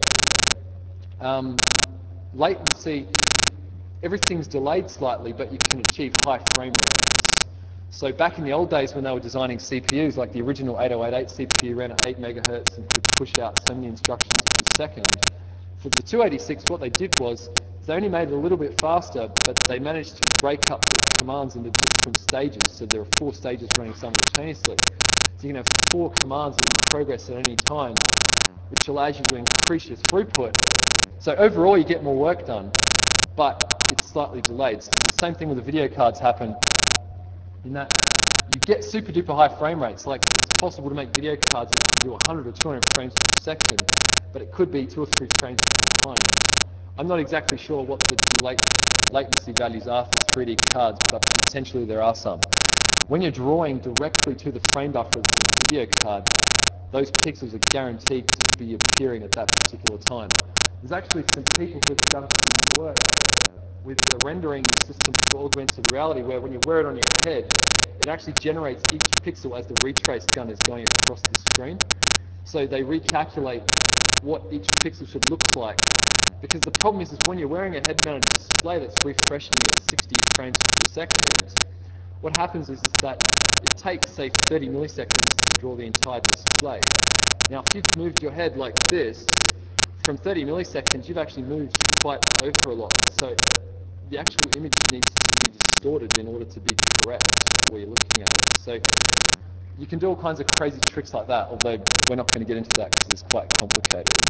latency, everything's delayed slightly, but you can achieve high frame rates. So back in the old days when they were designing CPUs, like the original 8088 CPU ran at 8 megahertz and could push out so many instructions per second. For the 286, what they did was they only made it a little bit faster, but they managed to break up the commands into different stages. So there are 4 stages running simultaneously. So you can have 4 commands in progress at any time, which allows you to increase your throughput. So overall, you get more work done, but it's slightly delayed. So the same thing with the video cards happen in that you get super duper high frame rates. Like it's possible to make video cards that can do 100 or 200 frames per second, but it could be 2 or 3 frames behind. I'm not exactly sure what the latency values are for 3D cards, but potentially there are some. When you're drawing directly to the frame buffer of the video card, those pixels are guaranteed to be appearing at that particular time. There's actually some people who've done some work with a rendering system for augmented reality where when you wear it on your head, it actually generates each pixel as the retrace gun is going across the screen. So they recalculate what each pixel should look like. Because the problem is when you're wearing a head-mounted display that's refreshing at 60 frames per second, what happens is that it takes, say, 30 milliseconds to draw the entire display. Now, if you've moved your head like this, from 30 milliseconds, you've actually moved quite over a lot. So the actual image needs to be distorted in order to be correct where you're looking at it. So you can do all kinds of crazy tricks like that, although we're not going to get into that because it's quite complicated.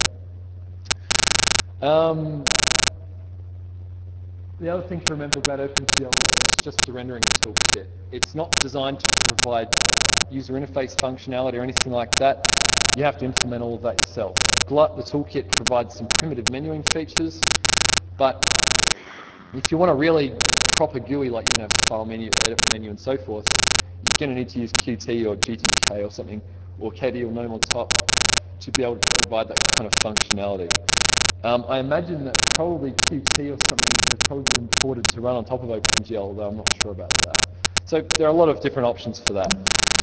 The other thing to remember about OpenGL is that it's just a rendering toolkit. It's not designed to provide user interface functionality or anything like that. You have to implement all of that yourself. Glut, the toolkit, provides some primitive menuing features, but if you want a really proper GUI, like file menu, edit menu, and so forth, you're going to need to use Qt or GTK or something, or KD or GNOME on top to be able to provide that kind of functionality. I imagine that probably Qt or something has probably been ported to run on top of OpenGL, although I'm not sure about that. So there are a lot of different options for that.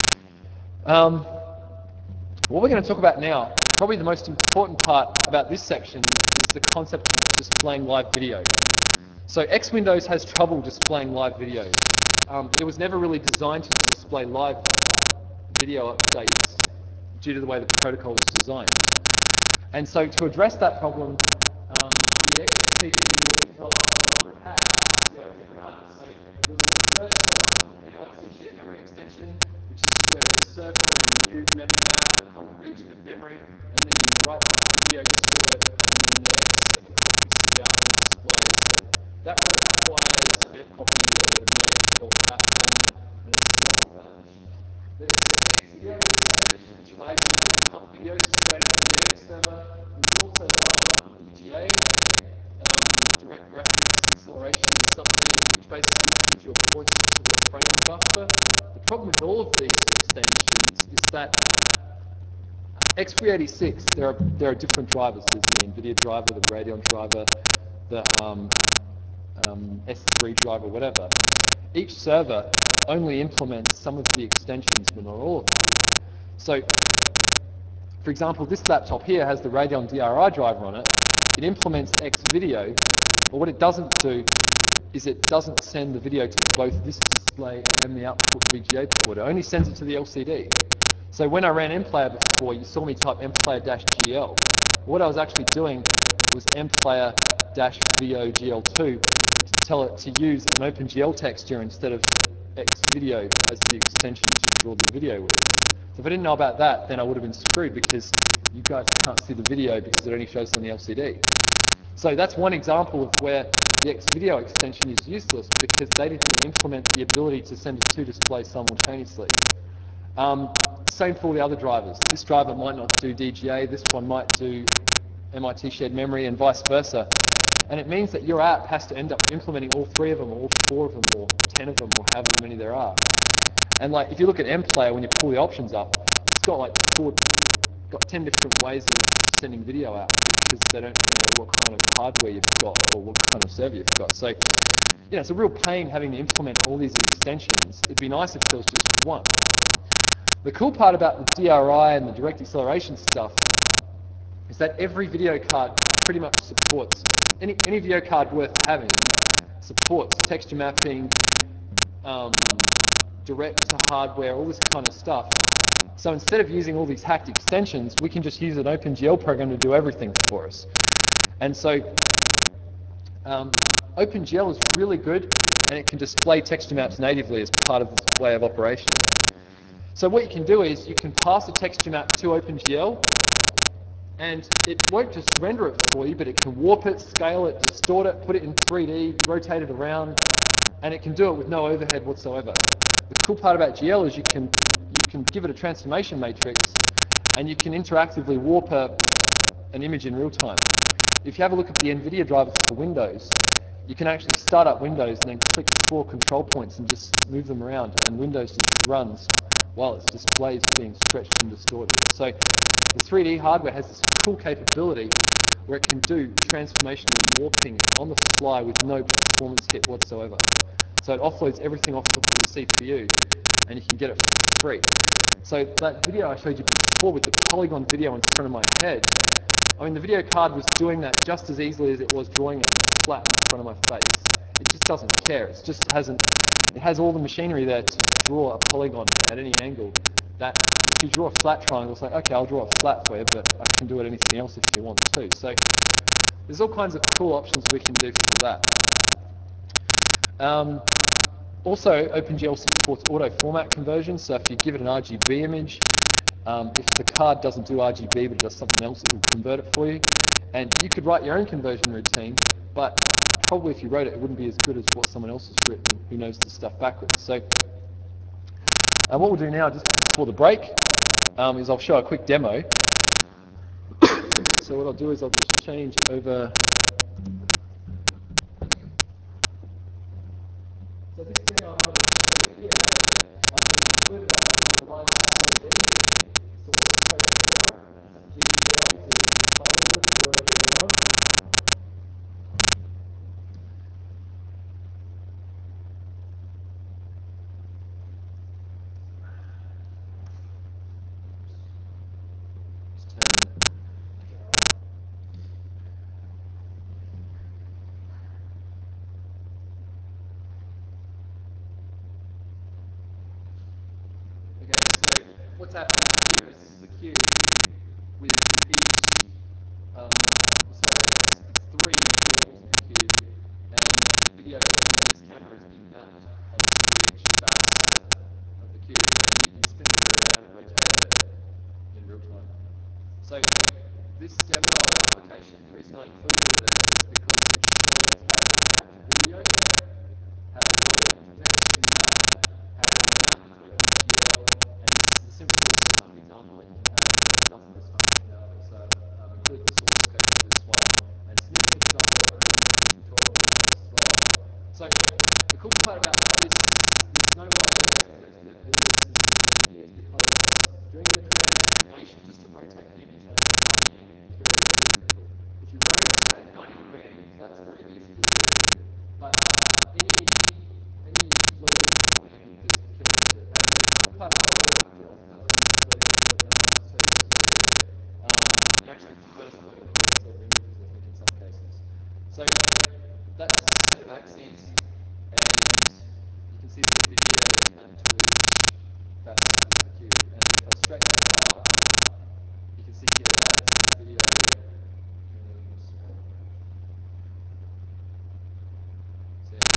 What we're going to talk about now, probably the most important part about this section, is the concept of displaying live video. So X Windows has trouble displaying live video. It was never really designed to display live video updates due to the way the protocol was designed. And so to address that problem, the X people were developed a hack to be able to run. So there was the first shared memory extension, which is where there's a circle and then you map the region of memory, and then you write video to it, and then there are 7 copies to the output display. That requires a copy of an XML platform and a strong There's XVideO extension, which allows you to pump videos straight into the X server. There's also DGA, direct graphics acceleration something, which basically gives you a pointer to the frame buffer. The problem with all of these extensions is that x386, there are different drivers. There's the NVIDIA driver, the Radeon driver, the S3 driver, whatever. Each server only implements some of the extensions, but not all of them. So, for example, this laptop here has the Radeon DRI driver on it. It implements XVideo, but what it doesn't do is it doesn't send the video to both this display and the output VGA port. It only sends it to the LCD. So when I ran MPlayer before, you saw me type mplayer-gl. What I was actually doing was mplayer-vogl2 to tell it to use an OpenGL texture instead of XVideo as the extension to draw the video with. So if I didn't know about that, then I would have been screwed because you guys can't see the video because it only shows on the LCD. So that's one example of where the XVideo extension is useless because they didn't implement the ability to send to 2 displays simultaneously. Same for all the other drivers. This driver might not do DGA, this one might do MIT shared memory, and vice versa. And it means that your app has to end up implementing all 3 of them, or all 4 of them, or 10 of them, or however many there are. And like, if you look at MPlayer, when you pull the options up, it's got like 10 different ways of sending video out because they don't know what kind of hardware you've got or what kind of server you've got. So it's a real pain having to implement all these extensions. It'd be nice if there was just one. The cool part about the DRI and the direct acceleration stuff is that every video card pretty much supports, any video card worth having supports texture mapping, direct to hardware, all this kind of stuff. So instead of using all these hacked extensions, we can just use an OpenGL program to do everything for us. And so OpenGL is really good, and it can display texture maps natively as part of this way of operation. So what you can do is you can pass a texture map to OpenGL, and it won't just render it for you, but it can warp it, scale it, distort it, put it in 3D, rotate it around, and it can do it with no overhead whatsoever. The cool part about GL is you can give it a transformation matrix, and you can interactively warp an image in real time. If you have a look at the NVIDIA drivers for Windows, you can actually start up Windows and then click 4 control points and just move them around, and Windows just runs while its display is being stretched and distorted. So the 3D hardware has this cool capability where it can do transformational warping on the fly with no performance hit whatsoever. So it offloads everything off of the CPU, and you can get it for free. So that video I showed you before with the polygon video in front of my head, I mean, the video card was doing that just as easily as it was drawing it flat in front of my face. It just doesn't care. It has all the machinery there to draw a polygon at any angle. That if you draw a flat triangle, it's like, okay, I'll draw it flat for you, but I can do it anything else if you want to. So there's all kinds of cool options we can do for that. Also, OpenGL supports auto format conversion, so if you give it an RGB image, if the card doesn't do RGB but it does something else, it will convert it for you. And you could write your own conversion routine, but probably if you wrote it, it wouldn't be as good as what someone else has written who knows the stuff backwards. So what we'll do now, just before the break, is I'll show a quick demo. So what I'll do is I'll just change over. So this demo I'm going to show here, I've just converted that to a live LED. So we'll just press demo. So you can go up to play a little bit, or wherever you're on. Just turn that. Okay, so what's happening here is this is the cube with each, so it's 3 materials in the cube, and video from this camera is being mapped onto each facet of the cube, and you can spin the wheel around and rotate it in real time. So this demo application, the reason I included it is because it shows how you can capture video, how to load vector feedback, how to import into OpenGL, and this is the simplest example it can have. It doesn't have this functionality, so I've included the source code for this one, and some inputs up there for the tutorial process as well. So the cool part about this is there's no live executors that are doing this in NVIDIA, because doing the direct transformation just to rotate the image on its own is very easy. If you rotate it at 90 degrees, that's very easy to do. But any floating point is killing it. And the cool part about OpenGL, this version of it, and I've said this already, you actually first load instead of images, I think, in some cases. So that's a set of axes, and you can see the video mapped to each facet of the cube. And if I stretch the card, you can see here that's the video. So yeah,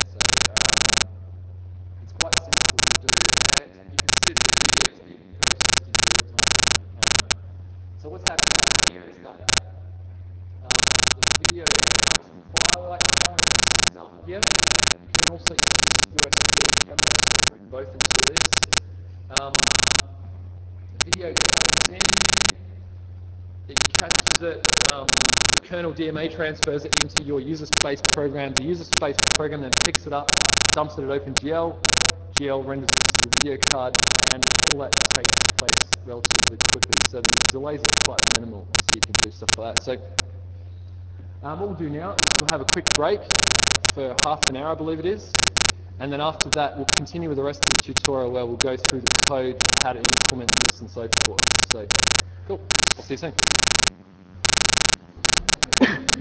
it's quite simple to do, and you can see that the video is being processed in real time from the camera. So what's happening here is that the video comes via my camera in this example here. You can also use USB cameras that bring both into this. The video comes in, it captures it, the kernel DMA transfers it into your user space program. The user space program then picks it up, dumps it at OpenGL, GL renders it to the video card, and all that takes place relatively quickly. So the delays are quite minimal, so you can do stuff like that. So what we'll do now is we'll have a quick break, for half an hour, I believe it is. And then after that, we'll continue with the rest of the tutorial where we'll go through the code, how to implement this and so forth. So, cool. I'll see you soon.